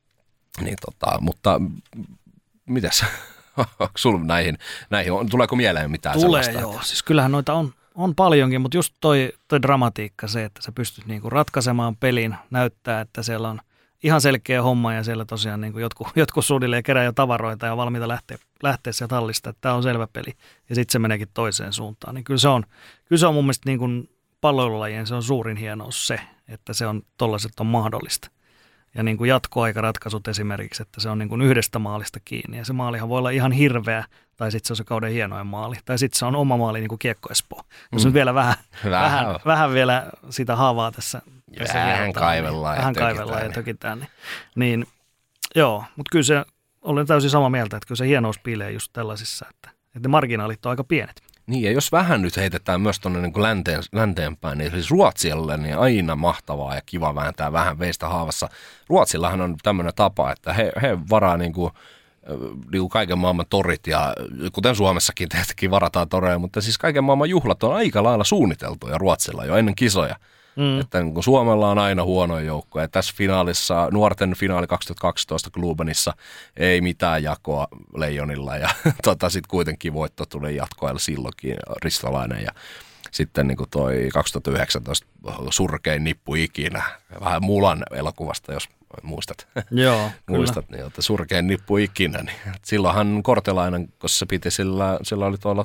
mutta mitäs? Sulla näihin, tuleeko mieleen mitään sellaista? Tulee joo, siis kyllähän noita on paljonkin, mutta just toi dramatiikka, se, että sä pystyt niinku ratkaisemaan pelin, näyttää, että siellä on ihan selkeä homma, ja siellä tosiaan niinku jotkut suunnilleen kerää jo tavaroita ja valmiita lähteä sieltä hallista, että tämä on selvä peli, ja sitten se meneekin toiseen suuntaan. Niin kyllä se on mun mielestä niinku palloilulajien se on suurin hienous se, että se on tollaiset on mahdollista. Ja niin kuin jatkoaikaratkaisut esimerkiksi, että se on niin kuin yhdestä maalista kiinni. Ja se maalihan voi olla ihan hirveä, tai sitten se on se kauden hienoin maali. Tai sitten se on oma maali niin kuin Kiekko Espoo. Jos nyt vielä vähän vielä sitä haavaa tässä vähän kaivellaan ja tökitään. Niin joo, mutta kyllä se, olen täysin samaa mieltä, että kyllä se hienous piilee just tällaisissa, että ne marginaalit on aika pienet. Niin, ja jos vähän nyt heitetään myös tuonne niin länteenpäin, niin siis Ruotsille niin aina mahtavaa ja kiva vääntää vähän veistä haavassa. Ruotsillahan on tämmöinen tapa, että he varaa niin kuin kaiken maailman torit, ja kuten Suomessakin tietenkin varataan toreja, mutta siis kaiken maailman juhlat on aika lailla suunniteltuja Ruotsilla jo ennen kisoja. Että kun Suomella on aina huono joukko, ja tässä finaalissa, nuorten finaali 2012 Klubenissa, ei mitään jakoa Leijonilla, ja sitten kuitenkin voitto tuli jatkoajalla silloinkin, Ristolainen, ja sitten niin kuin toi 2019 surkein nippu ikinä, vähän Mulan elokuvasta, jos muistat. Joo, muistat, niin että surkein nippu ikinä, niin silloinhan Kortelainen, koska se piti sillä oli tuolla,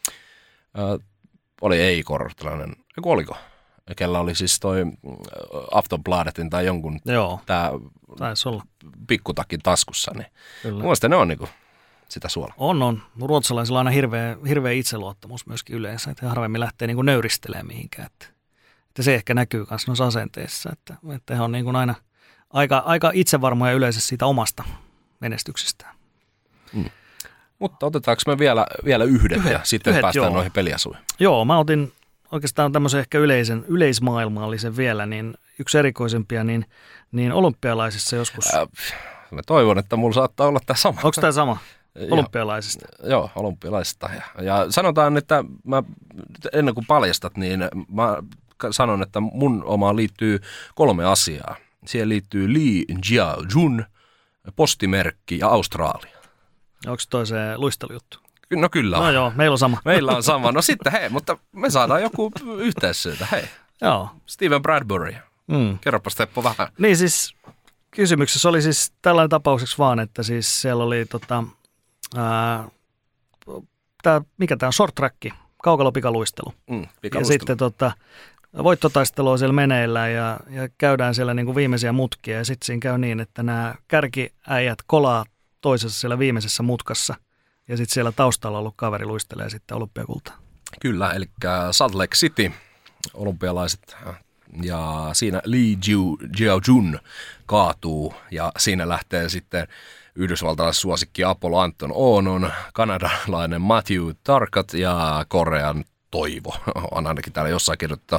oli ei Kortelainen, oliko? Kellä oli siis toi Aftonbladetin tai jonkun tää pikkutakin taskussa, niin mielestäni ne on niinku sitä suolaa. On. Ruotsalaisilla on aina hirveä itseluottamus myöskin yleensä, että harvemmin lähtee niinku nöyristelemään mihinkään. Että se ehkä näkyy myös noissa asenteissa, että he on niinku aina aika itsevarmoja yleensä siitä omasta menestyksestään. Mutta otetaanko me vielä yhdet ja sitten päästään noihin peliasuihin? Joo, mä otin oikeastaan tämmöisen ehkä yleismaailmallisen vielä, niin yksi erikoisempia, niin olympialaisissa joskus. Mä toivon, että mulla saattaa olla tämä sama. Onko tämä sama? Olympialaisista? Joo, olympialaisista. Ja sanotaan, että mä, ennen kuin paljastat, niin mä sanon, että mun omaan liittyy 3 asiaa. Siihen liittyy Lee Jia-jun, postimerkki ja Australia. Onko toi se luistelujuttu? No kyllä. No joo, meillä on sama. Meillä on sama. No sitten hei, mutta me saadaan joku yhteissyytä. Hei. Joo. Steven Bradbury. Kerropas Teppo vähän. Niin siis kysymyksessä oli siis tällainen tapaukseksi vaan, että siis siellä oli mikä tämä on, short track, kaukalopikaluistelu. Ja sitten voittotaistelu on siellä meneillään ja käydään siellä niin kuin viimeisiä mutkia ja sitten siinä käy niin, että nämä kärkiäijät kolaa toisessa siellä viimeisessä mutkassa ja sitten siellä taustalla ollut kaveri luistelee sitten olympiakultaa. Kyllä, eli Salt Lake City, olympialaiset, ja siinä Lee Jia-jun kaatuu ja siinä lähtee sitten yhdysvaltalaisen suosikki Apollo Anton Oonon, kanadalainen Matthew Tarkat ja Korean Toivo. On ainakin täällä jossain kirjoittaa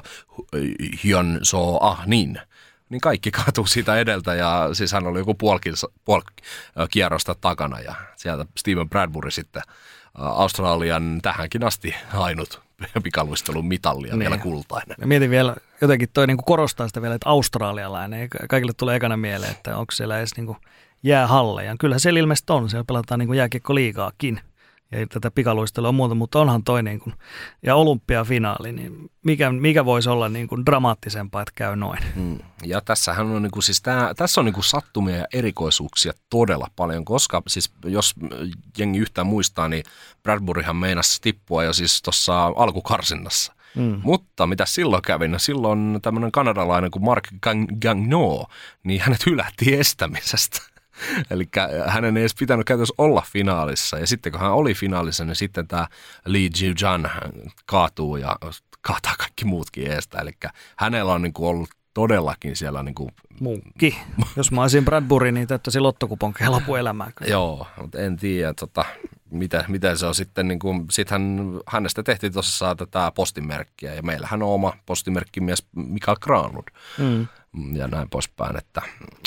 Hyun So Ahnin. Niin kaikki kaatuu siitä edeltä ja siis hän oli joku puoli kierrosta takana ja sieltä Steven Bradbury sitten Australian tähänkin asti ainut pikaluistelun mitallia vielä kultainen. Mä mietin vielä, jotenkin toi niinku korostaa sitä vielä, että australialainen. Kaikille tulee ekana mieleen, että onko siellä edes niinku jäähalleja. Kyllähän siellä ilmeisesti on, siellä pelataan niinku jääkiekkoliigaakin. Ja tätä pikaluistelua on muuta, mutta onhan toi niin kuin, ja olympiafinaali, niin mikä voisi olla niin kuin dramaattisempaa, että käy noin. Ja tässähän on, niin kuin, siis tässä on niin kuin sattumia ja erikoisuuksia todella paljon, koska siis jos jengi yhtään muistaa, niin Bradburyhan meinasi tippua jo siis tuossa alkukarsinnassa. Mutta mitä silloin kävi? No silloin tämmöinen kanadalainen kuin Mark Gagnon, niin hänet hylättiin estämisestä. Eli hänen ei edes pitänyt käytössä olla finaalissa. Ja sitten kun hän oli finaalissa, niin sitten tämä Lee Jia-jun kaatuu ja kaataa kaikki muutkin eestä. Eli hänellä on niinku ollut todellakin siellä niinku munkki. Jos mä olisin Bradbury, niin täyttäisi lottokuponkeja lopuelämää. Joo, mutta en tiedä, miten se on sitten. Niinku, sitten hänestä tehtiin tuossa tätä postimerkkiä ja meillähän on oma postimerkkimies Mikael Granlund. Ja näin poispäin, että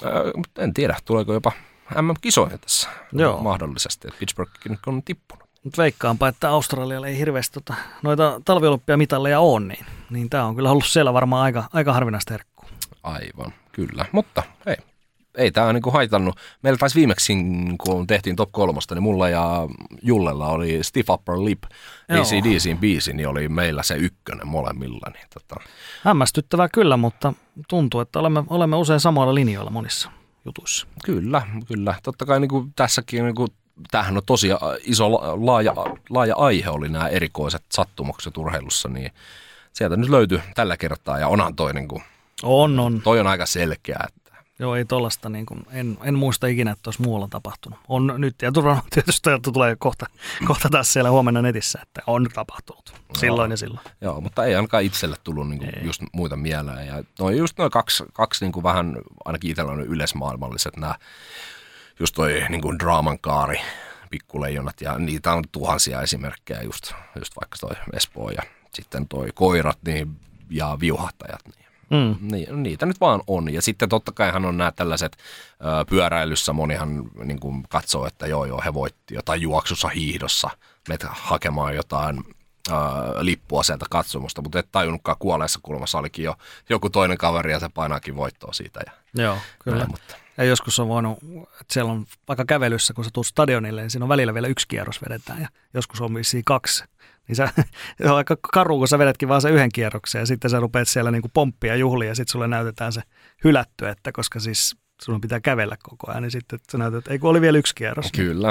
en tiedä, tuleeko jopa MM-kisoja tässä mahdollisesti, että Pittsburghkin on tippunut. Nyt veikkaanpa, että Australialle ei hirveästi noita talviolympiamitalleja ole, niin tämä on kyllä ollut siellä varmaan aika harvinaista herkkua. Aivan, kyllä, mutta ei tämä niinku haitannut. Meillä taisi viimeksi, kun tehtiin top 3, niin mulla ja Jullella oli Stiff Upper Lip, AC/DC:n biisi, niin oli meillä se ykkönen molemmilla. Niin Hämmästyttävää kyllä, mutta tuntuu, että olemme usein samoilla linjoilla monissa jutuissa. Kyllä. Totta kai niin kuin tässäkin, niin kuin, tämähän on tosi iso, laaja aihe oli nämä erikoiset sattumukset urheilussa, niin sieltä nyt löytyi tällä kertaa ja onhan toi niin kuin, toi on aika selkeä. Joo, ei tollaista, niin kuin, en muista ikinä, että olisi muualla tapahtunut. On nyt, ja tietysti tulee kohta taas siellä huomenna netissä, että on tapahtunut silloin ja silloin. Joo, mutta ei ainakaan itselle tullut niin kuin just muita mieleen. Ja just noin kaksi niin kuin vähän, ainakin itsellä on yleismaailmalliset nämä, just toi niin kuin draaman kaari, pikkuleijonat, ja niitä on tuhansia esimerkkejä, just vaikka toi Espoo ja sitten toi koirat niin, ja viuhahtajat, niin. Niitä nyt vaan on. Ja sitten totta kaihan on nämä tällaiset pyöräilyssä, monihan niin kuin katsoo, että joo, he voitti jotain juoksussa, hiihdossa, menet hakemaan jotain lippua sieltä katsomusta, mutta et tajunnutkaan kuolleessa kulmassa olikin jo joku toinen kaveri ja se painaakin voittoa siitä. Joo, kyllä. Mutta. Ja joskus on voinut, että siellä on vaikka kävelyssä, kun sä tulet stadionille, niin siinä on välillä vielä 1 kierros vedetään ja joskus on vissiin 2. Niin se on aika karu, kun sä vedetkin vaan se 1 kierroksen ja sitten sä rupeat siellä niinku pomppia juhlia ja sitten sulle näytetään se hylätty, että koska siis sun pitää kävellä koko ajan, niin sitten sä näytät, että ei kun oli vielä 1 kierros. Kyllä,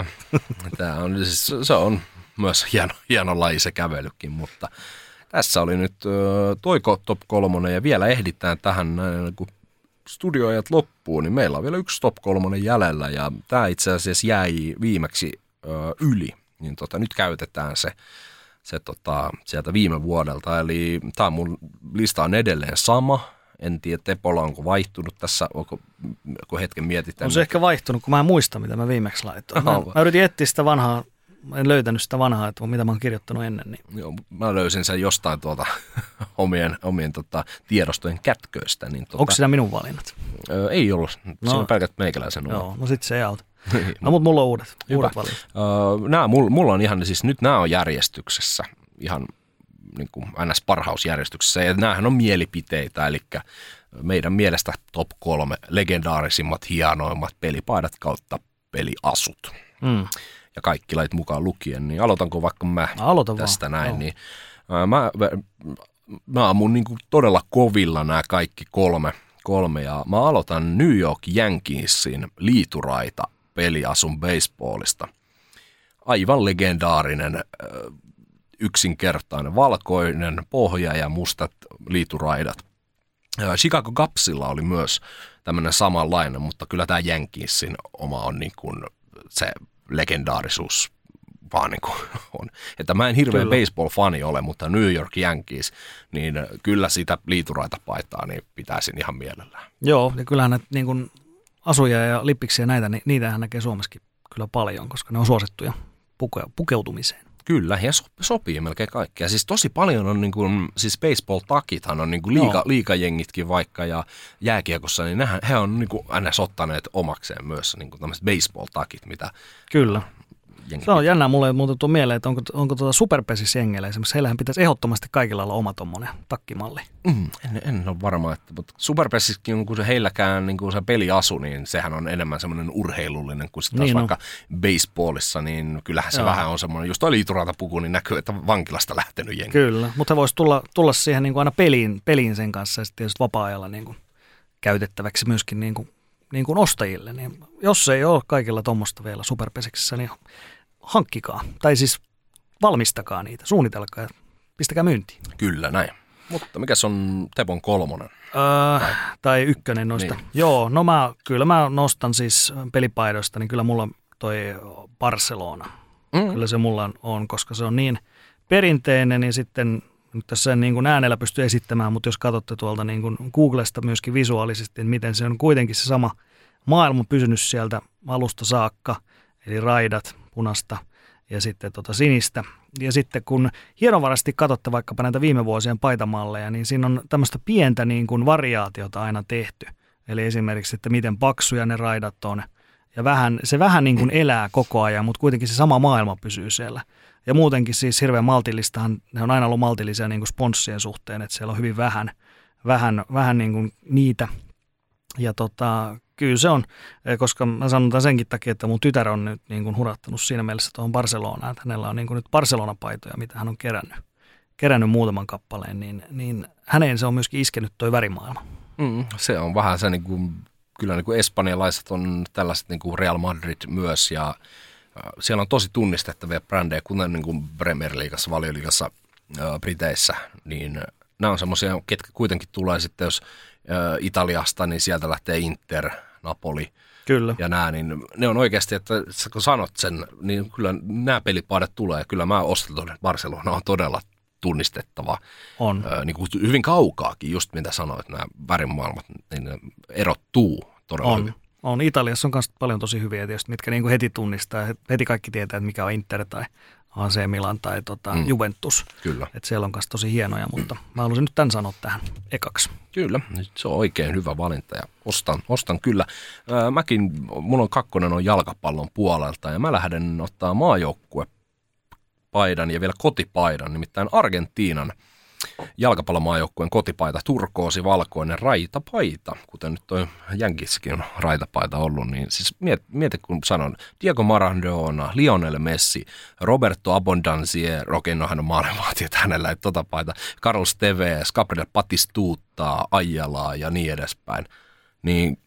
se on myös hieno laji se kävelykin, mutta tässä oli nyt toiko top 3 ja vielä ehditään tähän kun studioajat loppuun, niin meillä on vielä 1 top 3 jäljellä ja tämä itse asiassa jäi viimeksi yli, niin nyt käytetään se sieltä viime vuodelta, eli tämä mun lista on edelleen sama. En tiedä, Tepolla onko vaihtunut tässä, kun hetken mietitään. On se ehkä vaihtunut, kun mä en muista, mitä mä viimeksi laitoin. Mä yritin etsiä sitä vanhaa, en löytänyt sitä vanhaa, että mitä mä oon kirjoittanut ennen. Niin. Joo, mä löysin sen jostain omien tiedostojen kätköistä. Niin onko siinä minun valinnat? Ei ollut, se on pelkät meikäläisen. Joo, no sit se ei auta. No, mutta mulla on uudet valinnat. Mulla on ihan, siis nyt nämä on järjestyksessä ihan niin kuin NS-parhausjärjestyksessä. Ja näähän on mielipiteitä, eli meidän mielestä top 3 legendaarisimmat, hienoimmat pelipaidat kautta peliasut. Ja kaikki lait mukaan lukien, niin aloitanko vaikka mä tästä näin, no. Niin mä ammun niin kuin todella kovilla nämä kaikki kolme ja mä aloitan New York Yankeesin liituraita peliasun baseballista. Aivan legendaarinen, yksinkertainen, valkoinen pohja ja mustat liituraidat. Chicago Cubsilla oli myös tämmöinen samanlainen, mutta kyllä tämä Yankeesin oma on niin kuin se legendaarisuus vaan niin kuin on. Että mä en hirveän baseball-fani ole, mutta New York Yankees, niin kyllä sitä liituraita paitaa, niin pitäisin ihan mielellään. Joo, ja kyllähän näitä niin kuin asuja ja lippiksiä näitä, niin niitähän näkee Suomessakin kyllä paljon, koska ne on suosittuja pukeutumiseen. Kyllä, ja sopii melkein kaikkea. Siis tosi paljon on, niin kuin, siis baseball-takithan on niin kuin liigajengitkin vaikka, ja jääkiekossa, niin he on niin kuin ns. Ottaneet omakseen myös niin kuin tämmöiset baseball-takit, mitä... Kyllä. Se on jännää, mulle ei muuten tuo mieleen, että onko Superpesissä jengeillä esimerkiksi, heillähän pitäisi ehdottomasti kaikilla olla oma tommonen takkimalli. En ole varma, mutta Superpesissäkin on, kun se heilläkään niin kuin se peliasu, niin sehän on enemmän semmoinen urheilullinen kuin sitten taas vaikka baseballissa, niin kyllähän se vähän on semmoinen, just toi liituraatapuku, niin näkyy, että vankilasta lähtenyt jengi. Kyllä, mutta he voisi tulla siihen niin kuin aina peliin sen kanssa ja sitten tietysti vapaa-ajalla niin kuin käytettäväksi myöskin niin kuin ostajille. Niin jos ei ole kaikilla tuommoista vielä Superpesiksessä, niin hankkikaa, tai siis valmistakaa niitä, suunnitelkaa ja pistäkää myyntiin. Kyllä, näin. Mutta mikäs on Tepon 3? Tai 1 noista. Niin. Joo, no kyllä mä nostan siis pelipaidoista, niin kyllä mulla on toi Barcelona. Kyllä se mulla on, koska se on niin perinteinen, niin sitten nyt tässä niin kuin äänellä pystyy esittämään, mutta jos katsotte tuolta niin kuin Googlesta myöskin visuaalisesti, niin miten se on kuitenkin se sama maailma pysynyt sieltä alusta saakka, eli raidat, punasta ja sitten sinistä. Ja sitten kun hienovaraisesti katsotte vaikkapa näitä viime vuosien paitamalleja, niin siinä on tämmöistä pientä niin kuin variaatiota aina tehty. Eli esimerkiksi, että miten paksuja ne raidat on. Ja se vähän niin kuin elää koko ajan, mutta kuitenkin se sama maailma pysyy siellä. Ja muutenkin siis hirveän maltillistahan, ne on aina ollut maltillisia niin kuin sponssien suhteen, että siellä on hyvin vähän niin kuin niitä. Ja kyllä se on, koska mä sanon tämän senkin takia, että mun tytär on nyt niin kuin hurattanut siinä mielessä tuohon Barcelonaan, että hänellä on niin kuin nyt Barcelona-paitoja, mitä hän on kerännyt muutaman kappaleen, niin häneen se on myöskin iskenyt toi värimaailma. Se on vähän se, niin kuin, kyllä niin kuin espanjalaiset on tällaiset niin kuin Real Madrid myös, ja siellä on tosi tunnistettavia brändejä, kuten niin kuin Premier Leagueassa, Valioliigassa, Briteissä, niin nämä on semmoisia, ketkä kuitenkin tulee sitten, jos Italiasta, niin sieltä lähtee Inter, Napoli. Kyllä. Ja nämä, niin ne on oikeasti, että kun sanot sen, niin kyllä nämä pelipaidat tulee. Kyllä mä ostan, että Barcelona on todella tunnistettava. On. Niin kuin hyvin kaukaakin, just mitä sanoit, nämä värimaailmat, niin ne erottuu todella hyvin. On. Italiassa on myös paljon tosi hyviä tietysti, mitkä niin kuin heti tunnistaa. Heti kaikki tietää, että mikä on Inter tai AC Milan tai Juventus. Kyllä. Että siellä on myös tosi hienoja, mutta mä haluaisin nyt tämän sanoa tähän ekaksi. Kyllä, se on oikein hyvä valinta ja ostan kyllä. Mulla on 2 on jalkapallon puolelta ja mä lähden ottaa maajoukkuepaidan ja vielä kotipaidan, nimittäin Argentiinan jalkapallomaajoukkueen kotipaita, turkoosi, valkoinen raitapaita, kuten nyt toi Jänkissäkin on raitapaita ollut, niin siis mieti kun sanon, Diego Maradona, Lionel Messi, Roberto Abondanzier, hän on maailmanvaatia, että hänellä ei paita, Carlos Tevez, Gabriel Batistuta, Ayalaa ja niin edespäin, niin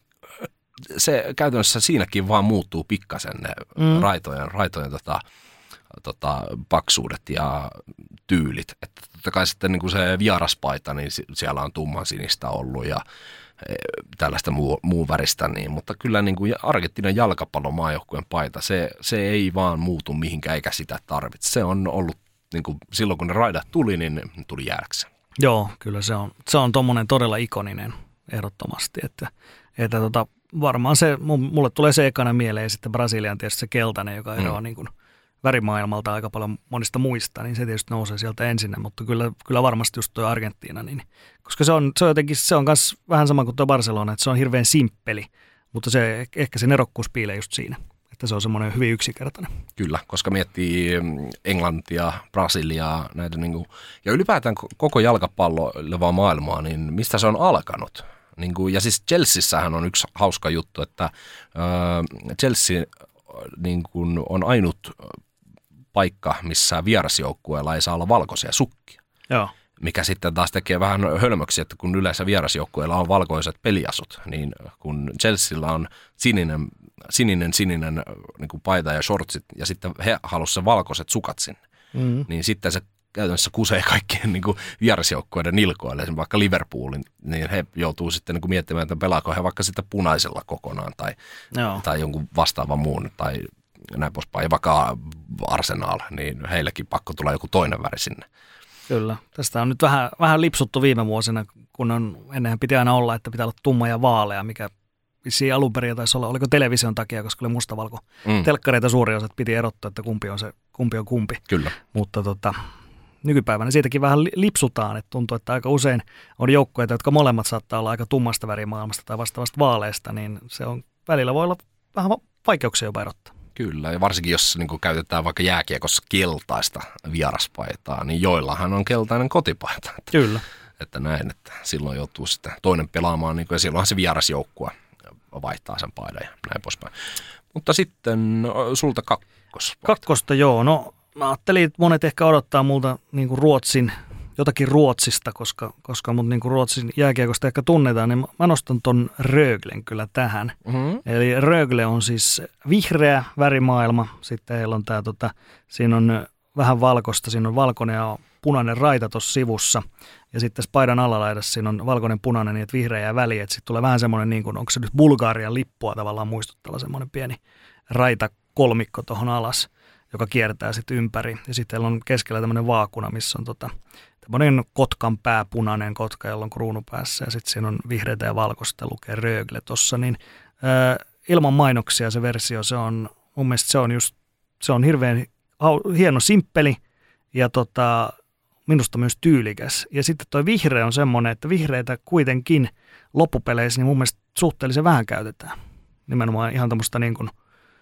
se käytännössä siinäkin vaan muuttuu pikkasen ne raitojen paksuudet ja tyylit. Että totta kai sitten niin kuin se vieraspaita, niin siellä on tumman sinistä ollut ja tällaista muu väristä, niin, mutta kyllä niin kuin Argentiinan jalkapallomaajoukkueen paita, se ei vaan muutu mihinkään eikä sitä tarvitse. Se on ollut, niin kuin silloin kun ne raidat tuli, niin tuli jäädäkseen. Joo, kyllä se on tommonen todella ikoninen ehdottomasti, että varmaan se, mulle tulee se ekana mieleen ja sitten Brasilian tietysti se keltainen, joka eroaa niin kuin värimaailmalta aika paljon monista muista, niin se tietysti nousee sieltä ensin, mutta kyllä varmasti just tuo Argentiina, niin, koska se on jotenkin, se on myös vähän sama kuin tuo Barcelona, että se on hirveän simppeli, mutta se, ehkä se nerokkuus piilee just siinä, että että se on semmoinen hyvin yksinkertainen. Kyllä, koska miettii Englantia, Brasiliaa, näitä niinku, ja ylipäätään koko jalkapallolevaa maailmaa, niin mistä se on alkanut? Niinku, ja siis Chelseassähän on yksi hauska juttu, että Chelsea niinku, on ainut paikka, missä vierasjoukkueella ei saa olla valkoisia sukkia. Joo. Mikä sitten taas tekee vähän hölmöksi, että kun yleensä vierasjoukkueilla on valkoiset peliasut, niin kun Chelsealla on sininen niin kuin paita ja shortsit, ja sitten he halusivat valkoiset sukat sinne, niin sitten se käytännössä kusee kaikkien niin kuin vierasjoukkueiden nilkoille. Esimerkiksi vaikka Liverpoolin, niin he joutuu sitten niin kuin miettimään, että pelaako he vaikka sitten punaisella kokonaan, tai jonkun vastaavan muun, tai näin poispäin. Ja vaikka Arsenal, niin heillekin pakko tulla joku toinen väri sinne. Kyllä. Tästä on nyt vähän lipsuttu viime vuosina, kun ennenhän piti aina olla, että pitää olla tumma ja vaalea, mikä vissiin alun perin taisi olla, oliko television takia, koska oli mustavalko. Telkkareita suuri osa, piti erottaa, että kumpi on kumpi. Kyllä. Mutta nykypäivänä siitäkin vähän lipsutaan, että tuntuu, että aika usein on joukkueita, jotka molemmat saattaa olla aika tummasta värimaailmasta tai vastaavasta vaaleista, niin se on välillä voi olla vähän vaikeuksia jopa erottaa. Kyllä, ja varsinkin jos niin käytetään vaikka jääkiekossa keltaista vieraspaitaa, niin joillahan on keltainen kotipaita. Kyllä. Että näin, että silloin joutuu sitten toinen pelaamaan, niin kuin, ja silloinhan se vierasjoukkue vaihtaa sen paidan ja näin poispäin. Mutta sitten sulta kakkosta, joo. No mä ajattelin, että monet ehkä odottaa multa niin kuin jotakin Ruotsista, koska mut niin kuin Ruotsin jääkiekosta ehkä tunnetaan, niin mä nostan ton Röglen kyllä tähän. Eli Rögle on siis vihreä värimaailma, sitten heillä on siinä on vähän valkoista, siinä on valkoinen ja punainen raita tuossa sivussa, ja sitten paidan alalaidassa siinä on valkoinen punainen, niin että vihreä jää väliin, että sitten tulee vähän semmoinen, niin kuin, onko se nyt Bulgarian lippua tavallaan muistuttava semmoinen pieni raita kolmikko tuohon alas, joka kiertää sitten ympäri, ja sitten heillä on keskellä tämmöinen vaakuna, missä on tämmöinen kotkan pää, punainen kotka, jolla on kruunu päässä, ja sitten siinä on vihreitä ja valkoista, lukee Rögle tuossa, niin ilman mainoksia se versio, se on, mun mielestä se on hirveän hieno, simppeli, ja minusta myös tyylikäs. Ja sitten toi vihreä on semmoinen, että vihreitä kuitenkin loppupeleissä, niin mun mielestä suhteellisen vähän käytetään. Nimenomaan ihan tämmöistä niin kuin,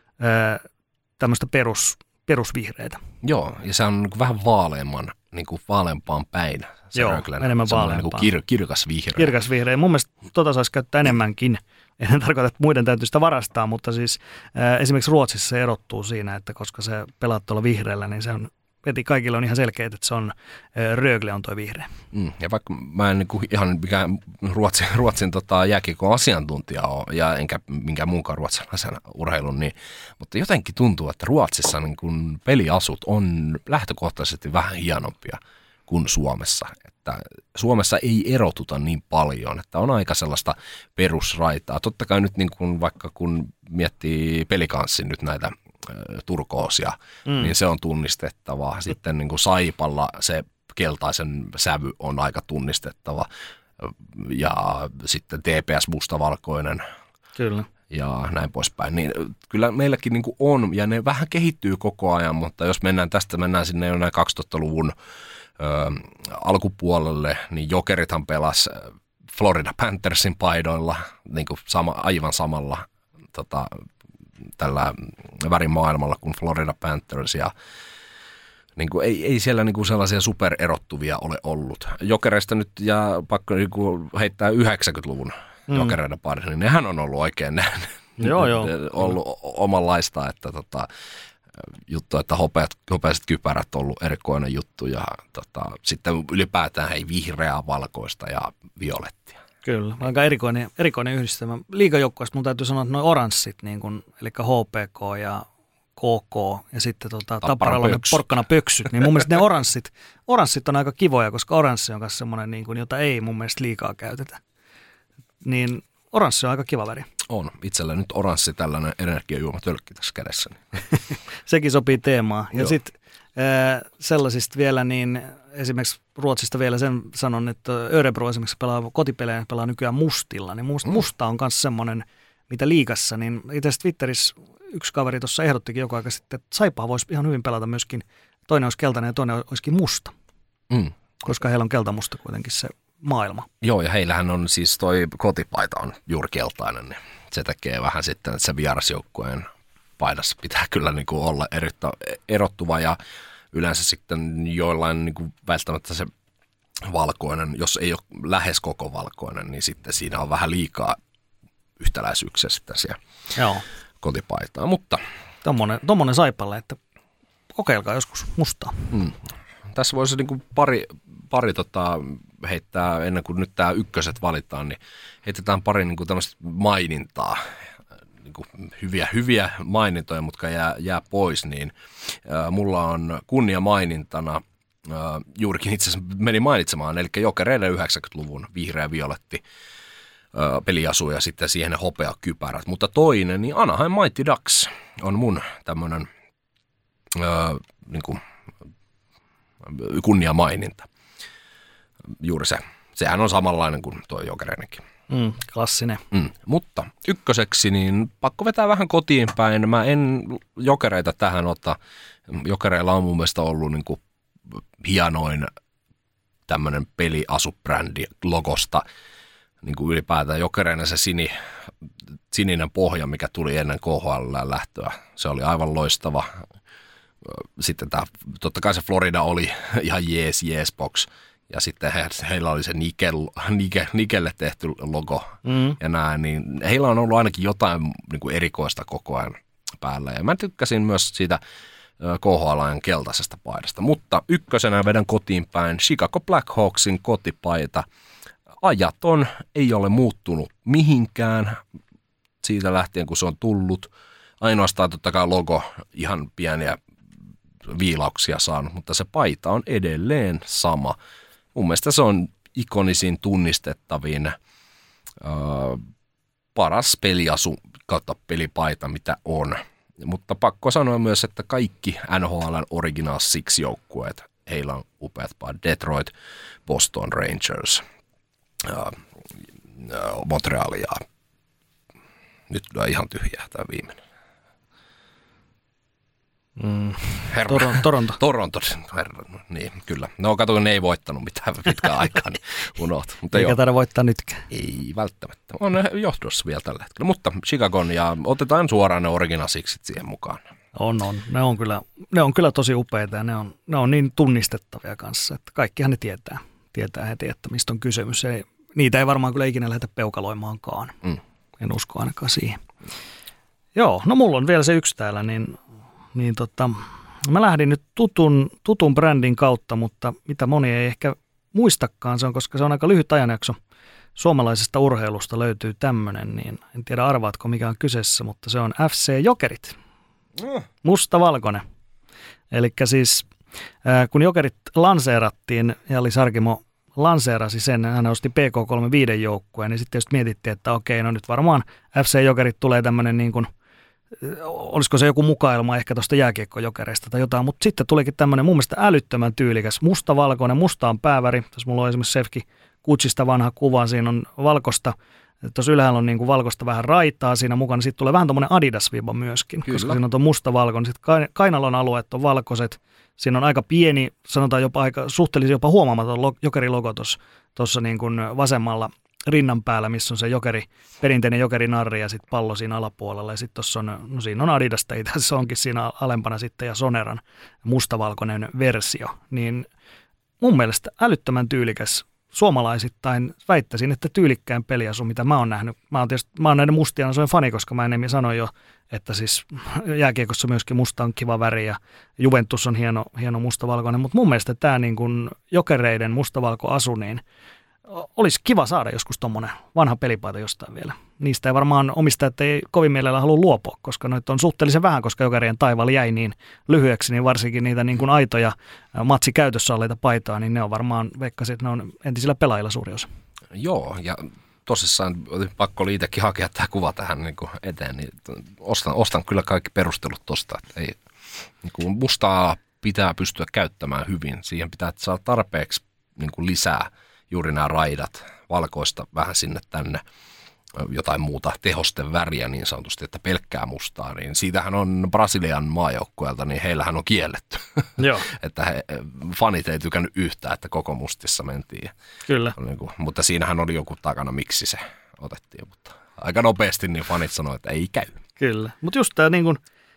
tämmöistä perusvihreitä. Joo, ja se on niin kuin vähän vaaleampaan päin. Joo, enemmän vaaleampaan. Niin kirkas vihreä. Kirkas vihreä. Mun mielestä saisi käyttää enemmänkin. En tarkoita, että muiden täytyy sitä varastaa, mutta siis esimerkiksi Ruotsissa se erottuu siinä, että koska se pelaat tuolla vihreällä, niin se on heti kaikille on ihan selkeä, että se on Rögle on toi vihreä. Ja vaikka mä en niin ihan mikään Ruotsin jääkiekon asiantuntija ole, ja enkä minkään muunkaan ruotsalaisen urheilun, niin, mutta jotenkin tuntuu, että Ruotsissa niin kun peliasut on lähtökohtaisesti vähän hienompia kuin Suomessa. Että Suomessa ei erotuta niin paljon, että on aika sellaista perusraitaa. Totta kai nyt niin kun, vaikka kun miettii Pelikanssin nyt näitä turkoosia, niin se on tunnistettava. Sitten niin kuin Saipalla se keltaisen sävy on aika tunnistettava. Ja sitten TPS mustavalkoinen. Kyllä. Ja näin poispäin. Niin kyllä meilläkin niin kuin on, ja ne vähän kehittyy koko ajan, mutta jos mennään sinne jo näin 2000-luvun alkupuolelle, niin Jokerithan pelasi Florida Panthersin paidoilla niin kuin aivan samalla tällä värimaailmalla kuin Florida Panthers, ja niin kuin ei siellä niin kuin sellaisia supererottuvia ole ollut. Jokereista nyt, ja pakko niin kuin heittää 90-luvun Jokereiden pari, niin nehän on ollut oikein ollut omanlaista, että juttu, että hopeaiset kypärät on ollut erikoinen juttu, ja sitten ylipäätään vihreää, valkoista ja violettia. Kyllä, aika erikoinen yhdistelmä. Liigajoukkueesta mun täytyy sanoa, että nuo oranssit, niin kun, eli HPK ja KK ja sitten Tapparalla ne porkkanapöksyt, niin mun mielestä ne oranssit on aika kivoja, koska oranssi on myös semmoinen, niin kun, jota ei mun mielestä liikaa käytetä. Niin oranssi on aika kiva väri. On. Itsellä nyt oranssi tällainen energiajuomatölkki tässä kädessä. Sekin sopii teemaan. Ja sitten sellaisista vielä, niin esimerkiksi Ruotsista vielä sen sanon, että Örebro esimerkiksi kotipelejä pelaa nykyään mustilla, niin musta on myös semmoinen, mitä liigassa, niin itse asiassa Twitterissä yksi kaveri tuossa ehdottikin joku aika sitten, että Saipaa voisi ihan hyvin pelata myöskin, toinen olisi keltainen ja toinen olisikin musta, koska heillä on keltamusta kuitenkin se maailma. Joo, ja heillähän on siis toi kotipaita on juuri keltainen, niin se tekee vähän sitten, että se vierasjoukkueen paidassa pitää kyllä niin kuin olla erottuva ja yleensä sitten joillain niin kuin välttämättä se valkoinen, jos ei ole lähes koko valkoinen, niin sitten siinä on vähän liikaa yhtäläisyyksiä sitten siellä kotipaitaa, mutta Tommonen Saipalle, että kokeilkaa joskus mustaa. Tässä voisi niin kuin pari heittää, ennen kuin nyt tämä ykköset valitaan, niin heitetään pari niin kuin tämmöistä mainintaa, niin kuin hyviä mainintoja, mutta jää pois, niin mulla on kunnia mainintana, juurikin itse asiassa meni mainitsemaan, eli Jokereille 90-luvun vihreä-violetti peliasu ja sitten siihen hopeakypärät, mutta toinen, niin Anaheim Mighty Ducks on mun tämmöinen niin kuin kunniamaininta. Juuri se. Sehän on samanlainen kuin tuo Jokereinenkin. Klassinen. Mutta ykköseksi, niin pakko vetää vähän kotiin päin. Mä en Jokereita tähän ota. Jokereilla on mun mielestä ollut niin kuin hienoin tämmöinen peliasubrändi logosta. Niin kuin ylipäätään Jokereina se sininen pohja, mikä tuli ennen KHL-lähtöä. Se oli aivan loistava. Sitten totta kai se Florida oli ihan jees box. Ja sitten heillä oli se Nikelle tehty logo ja näin, niin heillä on ollut ainakin jotain niin kuin erikoista koko ajan päällä. Ja mä tykkäsin myös siitä KHL:n keltaisesta paidasta. Mutta ykkösenä vedän kotiin päin Chicago Blackhawksin kotipaita. Ajaton, ei ole muuttunut mihinkään siitä lähtien, kun se on tullut. Ainoastaan totta kai logo ihan pieniä viilauksia saanut, mutta se paita on edelleen sama. Mun mielestä se on ikonisin, tunnistettavin, paras peliasu kautta pelipaita, mitä on. Mutta pakko sanoa myös, että kaikki NHL:n Original Six-joukkueet, heillä on upeat paidat. Detroit, Boston Rangers, Montreal ja nyt tulee ihan tyhjää tämä viimeinen. Toronto, herra, niin kyllä. No kato, ne ei voittanut mitään pitkään aikaa, niin unohtu. Eikä taida voittaa nytkään. Ei välttämättä. On johdossa vielä tällä hetkellä. Mutta Chicagon ja otetaan suoraan ne Original Sixit siihen mukaan. On. Ne on kyllä tosi upeita ja ne on niin tunnistettavia kanssa, että kaikkihan ne tietää heti, että mistä on kysymys. Niitä ei varmaan kyllä ikinä lähdetä peukaloimaankaan. En usko ainakaan siihen. Joo, no mulla on vielä se yksi täällä, niin mä lähdin nyt tutun brändin kautta, mutta mitä moni ei ehkä muistakaan, se on, koska se on aika lyhyt ajanjakso. Suomalaisesta urheilusta löytyy tämmöinen, niin en tiedä arvaatko mikä on kyseessä, mutta se on FC Jokerit. Musta-valkoinen. Eli siis kun Jokerit lanseerattiin, Jalli Sarkimo lanseerasi sen, hän osti PK35 joukkueen, niin sitten just mietittiin, että okei, no nyt varmaan FC Jokerit tulee tämmöinen niin kuin, olisiko se joku mukailma ehkä tuosta jääkiekkojokereista tai jotain, mutta sitten tulikin tämmöinen mun mielestä älyttömän tyylikäs, mustavalkoinen, musta on pääväri, tässä mulla on esimerkiksi Sefki Kutsista vanha kuva, siinä on valkoista, tuossa ylhäällä on niin kuin valkoista vähän raitaa siinä mukana, sitten tulee vähän tommoinen Adidas-viba myöskin, kyllä, koska siinä on tuo mustavalkoinen, sitten kainalon alueet on valkoiset, siinä on aika pieni, sanotaan jopa suhteellisen jopa huomaamaton jokerilogo tuossa niin kuin vasemmalla rinnan päällä, missä on se perinteinen jokerinarri ja sitten pallo siinä alapuolella. Ja sitten tuossa on, no siinä on Adidasta, se onkin siinä alempana sitten ja Soneran mustavalkoinen versio. Niin mun mielestä älyttömän tyylikäs suomalaisittain, väittäisin, että tyylikkäin peliasu, mitä mä oon nähnyt. Mä oon näiden mustia asuneen fani, koska mä enemmän sanoin jo, että siis jääkiekossa myöskin musta on kiva väri ja Juventus on hieno mustavalkoinen. Mutta mun mielestä tämä niin kuin Jokereiden mustavalkoasu, niin olisi kiva saada joskus tommonen vanha pelipaita jostain vielä. Niistä ei varmaan omistajat ei kovin mielellä halua luopua, koska noita on suhteellisen vähän, koska Jokerien taival jäi niin lyhyeksi, niin varsinkin niitä niin kuin aitoja matsikäytössä olleita paitaa, niin ne on varmaan, veikkasin, että ne on entisillä pelaajilla suuri osa. Joo, ja tosissaan pakko oli itsekin hakea tämä kuva tähän niin kuin eteen, niin ostan kyllä kaikki perustelut tosta, että ei, niin kuin mustaa pitää pystyä käyttämään hyvin, siihen pitää saada tarpeeksi niin kuin lisää juuri nämä raidat, valkoista vähän sinne tänne, jotain muuta tehosten väriä niin sanotusti, että pelkkää mustaa, niin siitähän on Brasilian maajoukkueelta, niin heillähän on kielletty. Joo. Että fanit ei tykännyt yhtään, että koko mustissa mentiin. Kyllä. Mutta siinähän oli joku takana, miksi se otettiin, mutta aika nopeasti niin fanit sanoivat, että ei käy. Kyllä, mutta just tämä niin kuin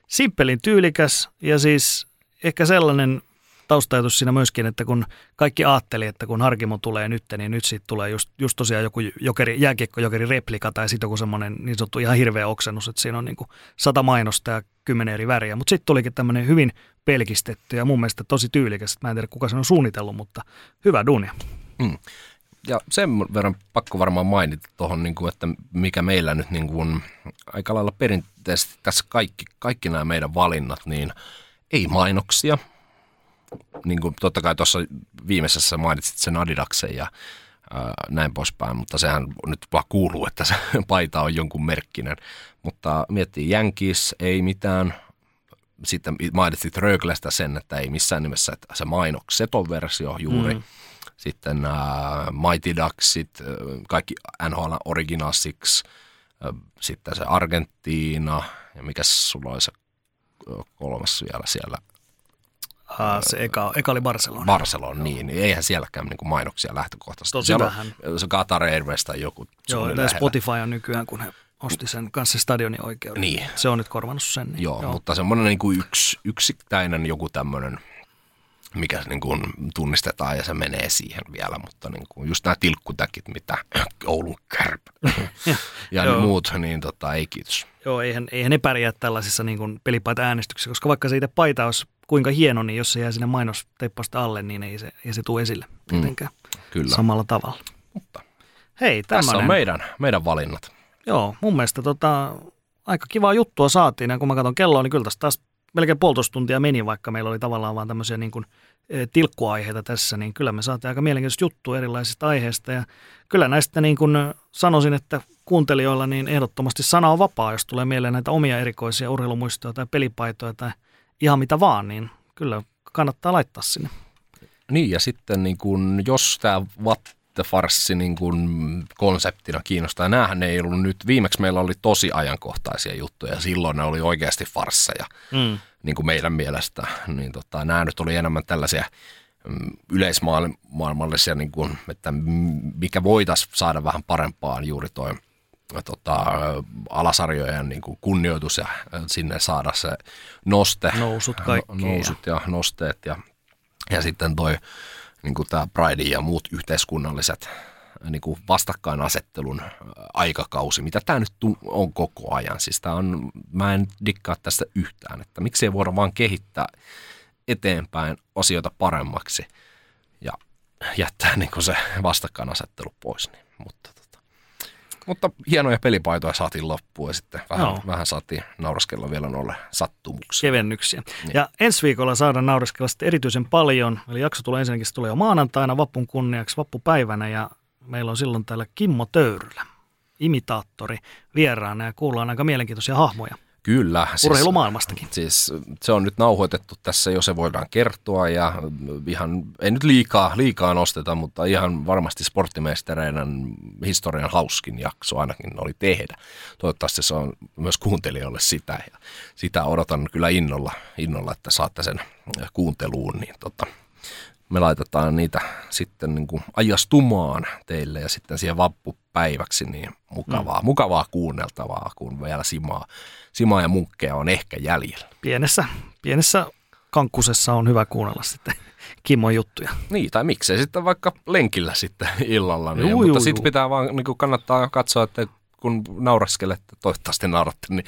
simppelin tyylikäs ja siis ehkä sellainen taustajatus siinä myöskin, että kun kaikki ajatteli, että kun Harkimo tulee nyt, niin nyt siitä tulee just tosiaan joku jääkiekko-jokeri replika tai sitten joku semmoinen niin sanottu ihan hirveä oksennus, että siinä on niin kuin 100 mainosta ja 10 eri väriä. Mutta sitten tulikin tämmöinen hyvin pelkistetty ja mun mielestä tosi tyylikäs. Mä en tiedä, kuka sen on suunnitellut, mutta hyvä duunia. Ja sen verran pakko varmaan mainita tuohon, että mikä meillä nyt on aika lailla perinteisesti tässä kaikki nämä meidän valinnat, niin ei mainoksia. Niin kuin totta kai tuossa viimeisessä mainitsit sen Adidaksen ja näin poispäin, mutta sehän nyt vaan kuuluu, että se paita on jonkun merkkinen. Mutta miettii Yankees, ei mitään. Sitten mainitsit Röglestä sen, että ei missään nimessä, että se mainokseton versio juuri. Sitten Mighty Ducksit, kaikki NHL Original Six, sitten se Argentiina ja mikäs sulla oli se kolmas vielä siellä? Se eka oli Barcelona. Barcelona, niin. Eihän sielläkään niin kuin mainoksia lähtökohtaisesti. Tosi vähän. Se Qatar Airways tai joku. Joo, tai Spotify on nykyään, kun he osti sen kanssa stadionin oikeuden. Niin. Se on nyt korvannut sen. Niin, joo, mutta semmoinen niin kuin yksittäinen joku tämmöinen, mikä niin kuin tunnistetaan ja se menee siihen vielä, mutta niin kuin just nämä tilkkutäkit, mitä Oulun Kärpät ja muut, niin ei kiitos. Joo, eihän ne pärjää tällaisissa niin kuin pelipaita-äänestyksissä, koska vaikka se itse paita olisi kuinka hieno, niin jos se jää sinne mainosteippausta alle, niin ei se tule esille tietenkään samalla tavalla. Mutta hei, tässä on meidän valinnat. Joo, mun mielestä aika kivaa juttua saatiin, ja kun mä katson kelloa, niin kyllä tästä taas melkein 1,5 tuntia meni, vaikka meillä oli tavallaan vaan tämmöisiä niin kuin tilkkuaiheita tässä, niin kyllä me saatiin aika mielenkiintoista juttua erilaisista aiheista, ja kyllä näistä niin kuin sanoisin, että kuuntelijoilla niin ehdottomasti sana on vapaa, jos tulee mieleen näitä omia erikoisia urheilumuistoja tai pelipaitoja tai ihan mitä vaan, niin kyllä kannattaa laittaa sinne. Niin, ja sitten niin kun, jos tämä Vatte-farssi niin kun konseptina kiinnostaa, näähän ei ollut nyt, viimeksi meillä oli tosi ajankohtaisia juttuja, silloin ne oli oikeasti farsseja, niin kuin meidän mielestä, niin nämä nyt oli enemmän tällaisia yleismaailmallisia, niin kun, että mikä voitaisiin saada vähän parempaan juuri toi alasarjojen niin kuin kunnioitus ja sinne saada se nousut kaikki. Nousut ja nosteet ja sitten toi niin kuin tämä Pride ja muut yhteiskunnalliset niin kuin vastakkainasettelun aikakausi, mitä tämä nyt on koko ajan. Siis mä en dikkaa tästä yhtään, että miksei voida vaan kehittää eteenpäin asioita paremmaksi ja jättää niin kuin se vastakkainasettelu pois. Niin, mutta hienoja pelipaitoja saatiin loppuun ja sitten vähän saatiin nauraskella vielä noille sattumuksia. Kevennyksiä. Niin. Ja ensi viikolla saadaan nauraskella sitten erityisen paljon. Eli jakso tulee ensinnäkin, se tulee jo maanantaina vappun kunniaksi vappupäivänä ja meillä on silloin täällä Kimmo Töyrylä, imitaattori, vieraana ja kuullaan aika mielenkiintoisia hahmoja. Kyllä. Urheilumaailmastakin. Siis se on nyt nauhoitettu tässä, jo se voidaan kertoa ja ihan, ei nyt liikaa nosteta, mutta ihan varmasti sporttimeistereiden historian hauskin jakso ainakin oli tehdä. Toivottavasti se on myös kuuntelijoille sitä ja sitä odotan kyllä innolla että saatte sen kuunteluun, niin me laitetaan niitä sitten niin kuin ajastumaan teille ja sitten siihen vappupäiväksi niin mukavaa kuunneltavaa, kun vielä simaa ja munkkeja on ehkä jäljellä. Pienessä kankkusessa on hyvä kuunnella sitten Kimmon juttuja. Niin, tai miksei sitten vaika lenkillä sitten illalla. Niin, mutta sitten pitää vaan, niin kuin kannattaa katsoa, että kun nauraskelette, toivottavasti nauratte, niin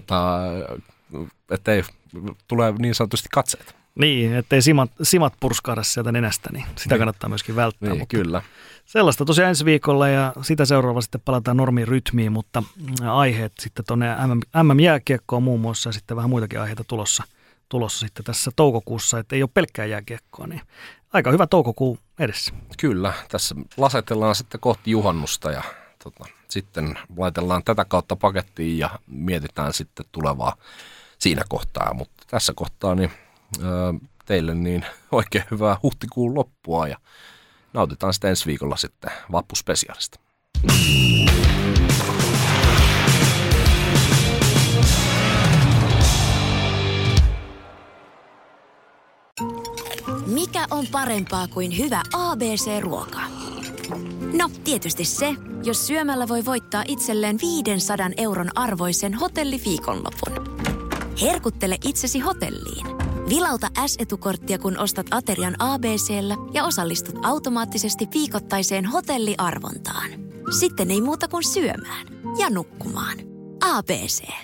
ettei tule niin sanotusti katseita. Niin, ettei simat purskaada sieltä nenästä, niin sitä kannattaa myöskin välttää. Niin, kyllä. Sellaista tosiaan ensi viikolla ja sitä seuraava sitten palataan normirytmiin, mutta aiheet sitten tuonne MM-jääkiekkoon muun muassa ja sitten vähän muitakin aiheita tulossa sitten tässä toukokuussa, että ei ole pelkkää jääkiekkoa, niin aika hyvä toukokuu edessä. Kyllä, tässä lasetellaan sitten kohti juhannusta ja sitten laitellaan tätä kautta pakettiin ja mietitään sitten tulevaa siinä kohtaa, mutta tässä kohtaa niin teille niin oikein hyvää huhtikuun loppua ja nautitaan sitten ensi viikolla sitten vappuspesiaalista. Mikä on parempaa kuin hyvä ABC-ruoka? No, tietysti se, jos syömällä voi voittaa itselleen 500 € arvoisen hotelliviikonlopun. Herkuttele itsesi hotelliin. Vilauta S-etukorttia, kun ostat aterian ABC:llä ja osallistut automaattisesti viikoittaiseen hotelliarvontaan. Sitten ei muuta kuin syömään ja nukkumaan. ABC.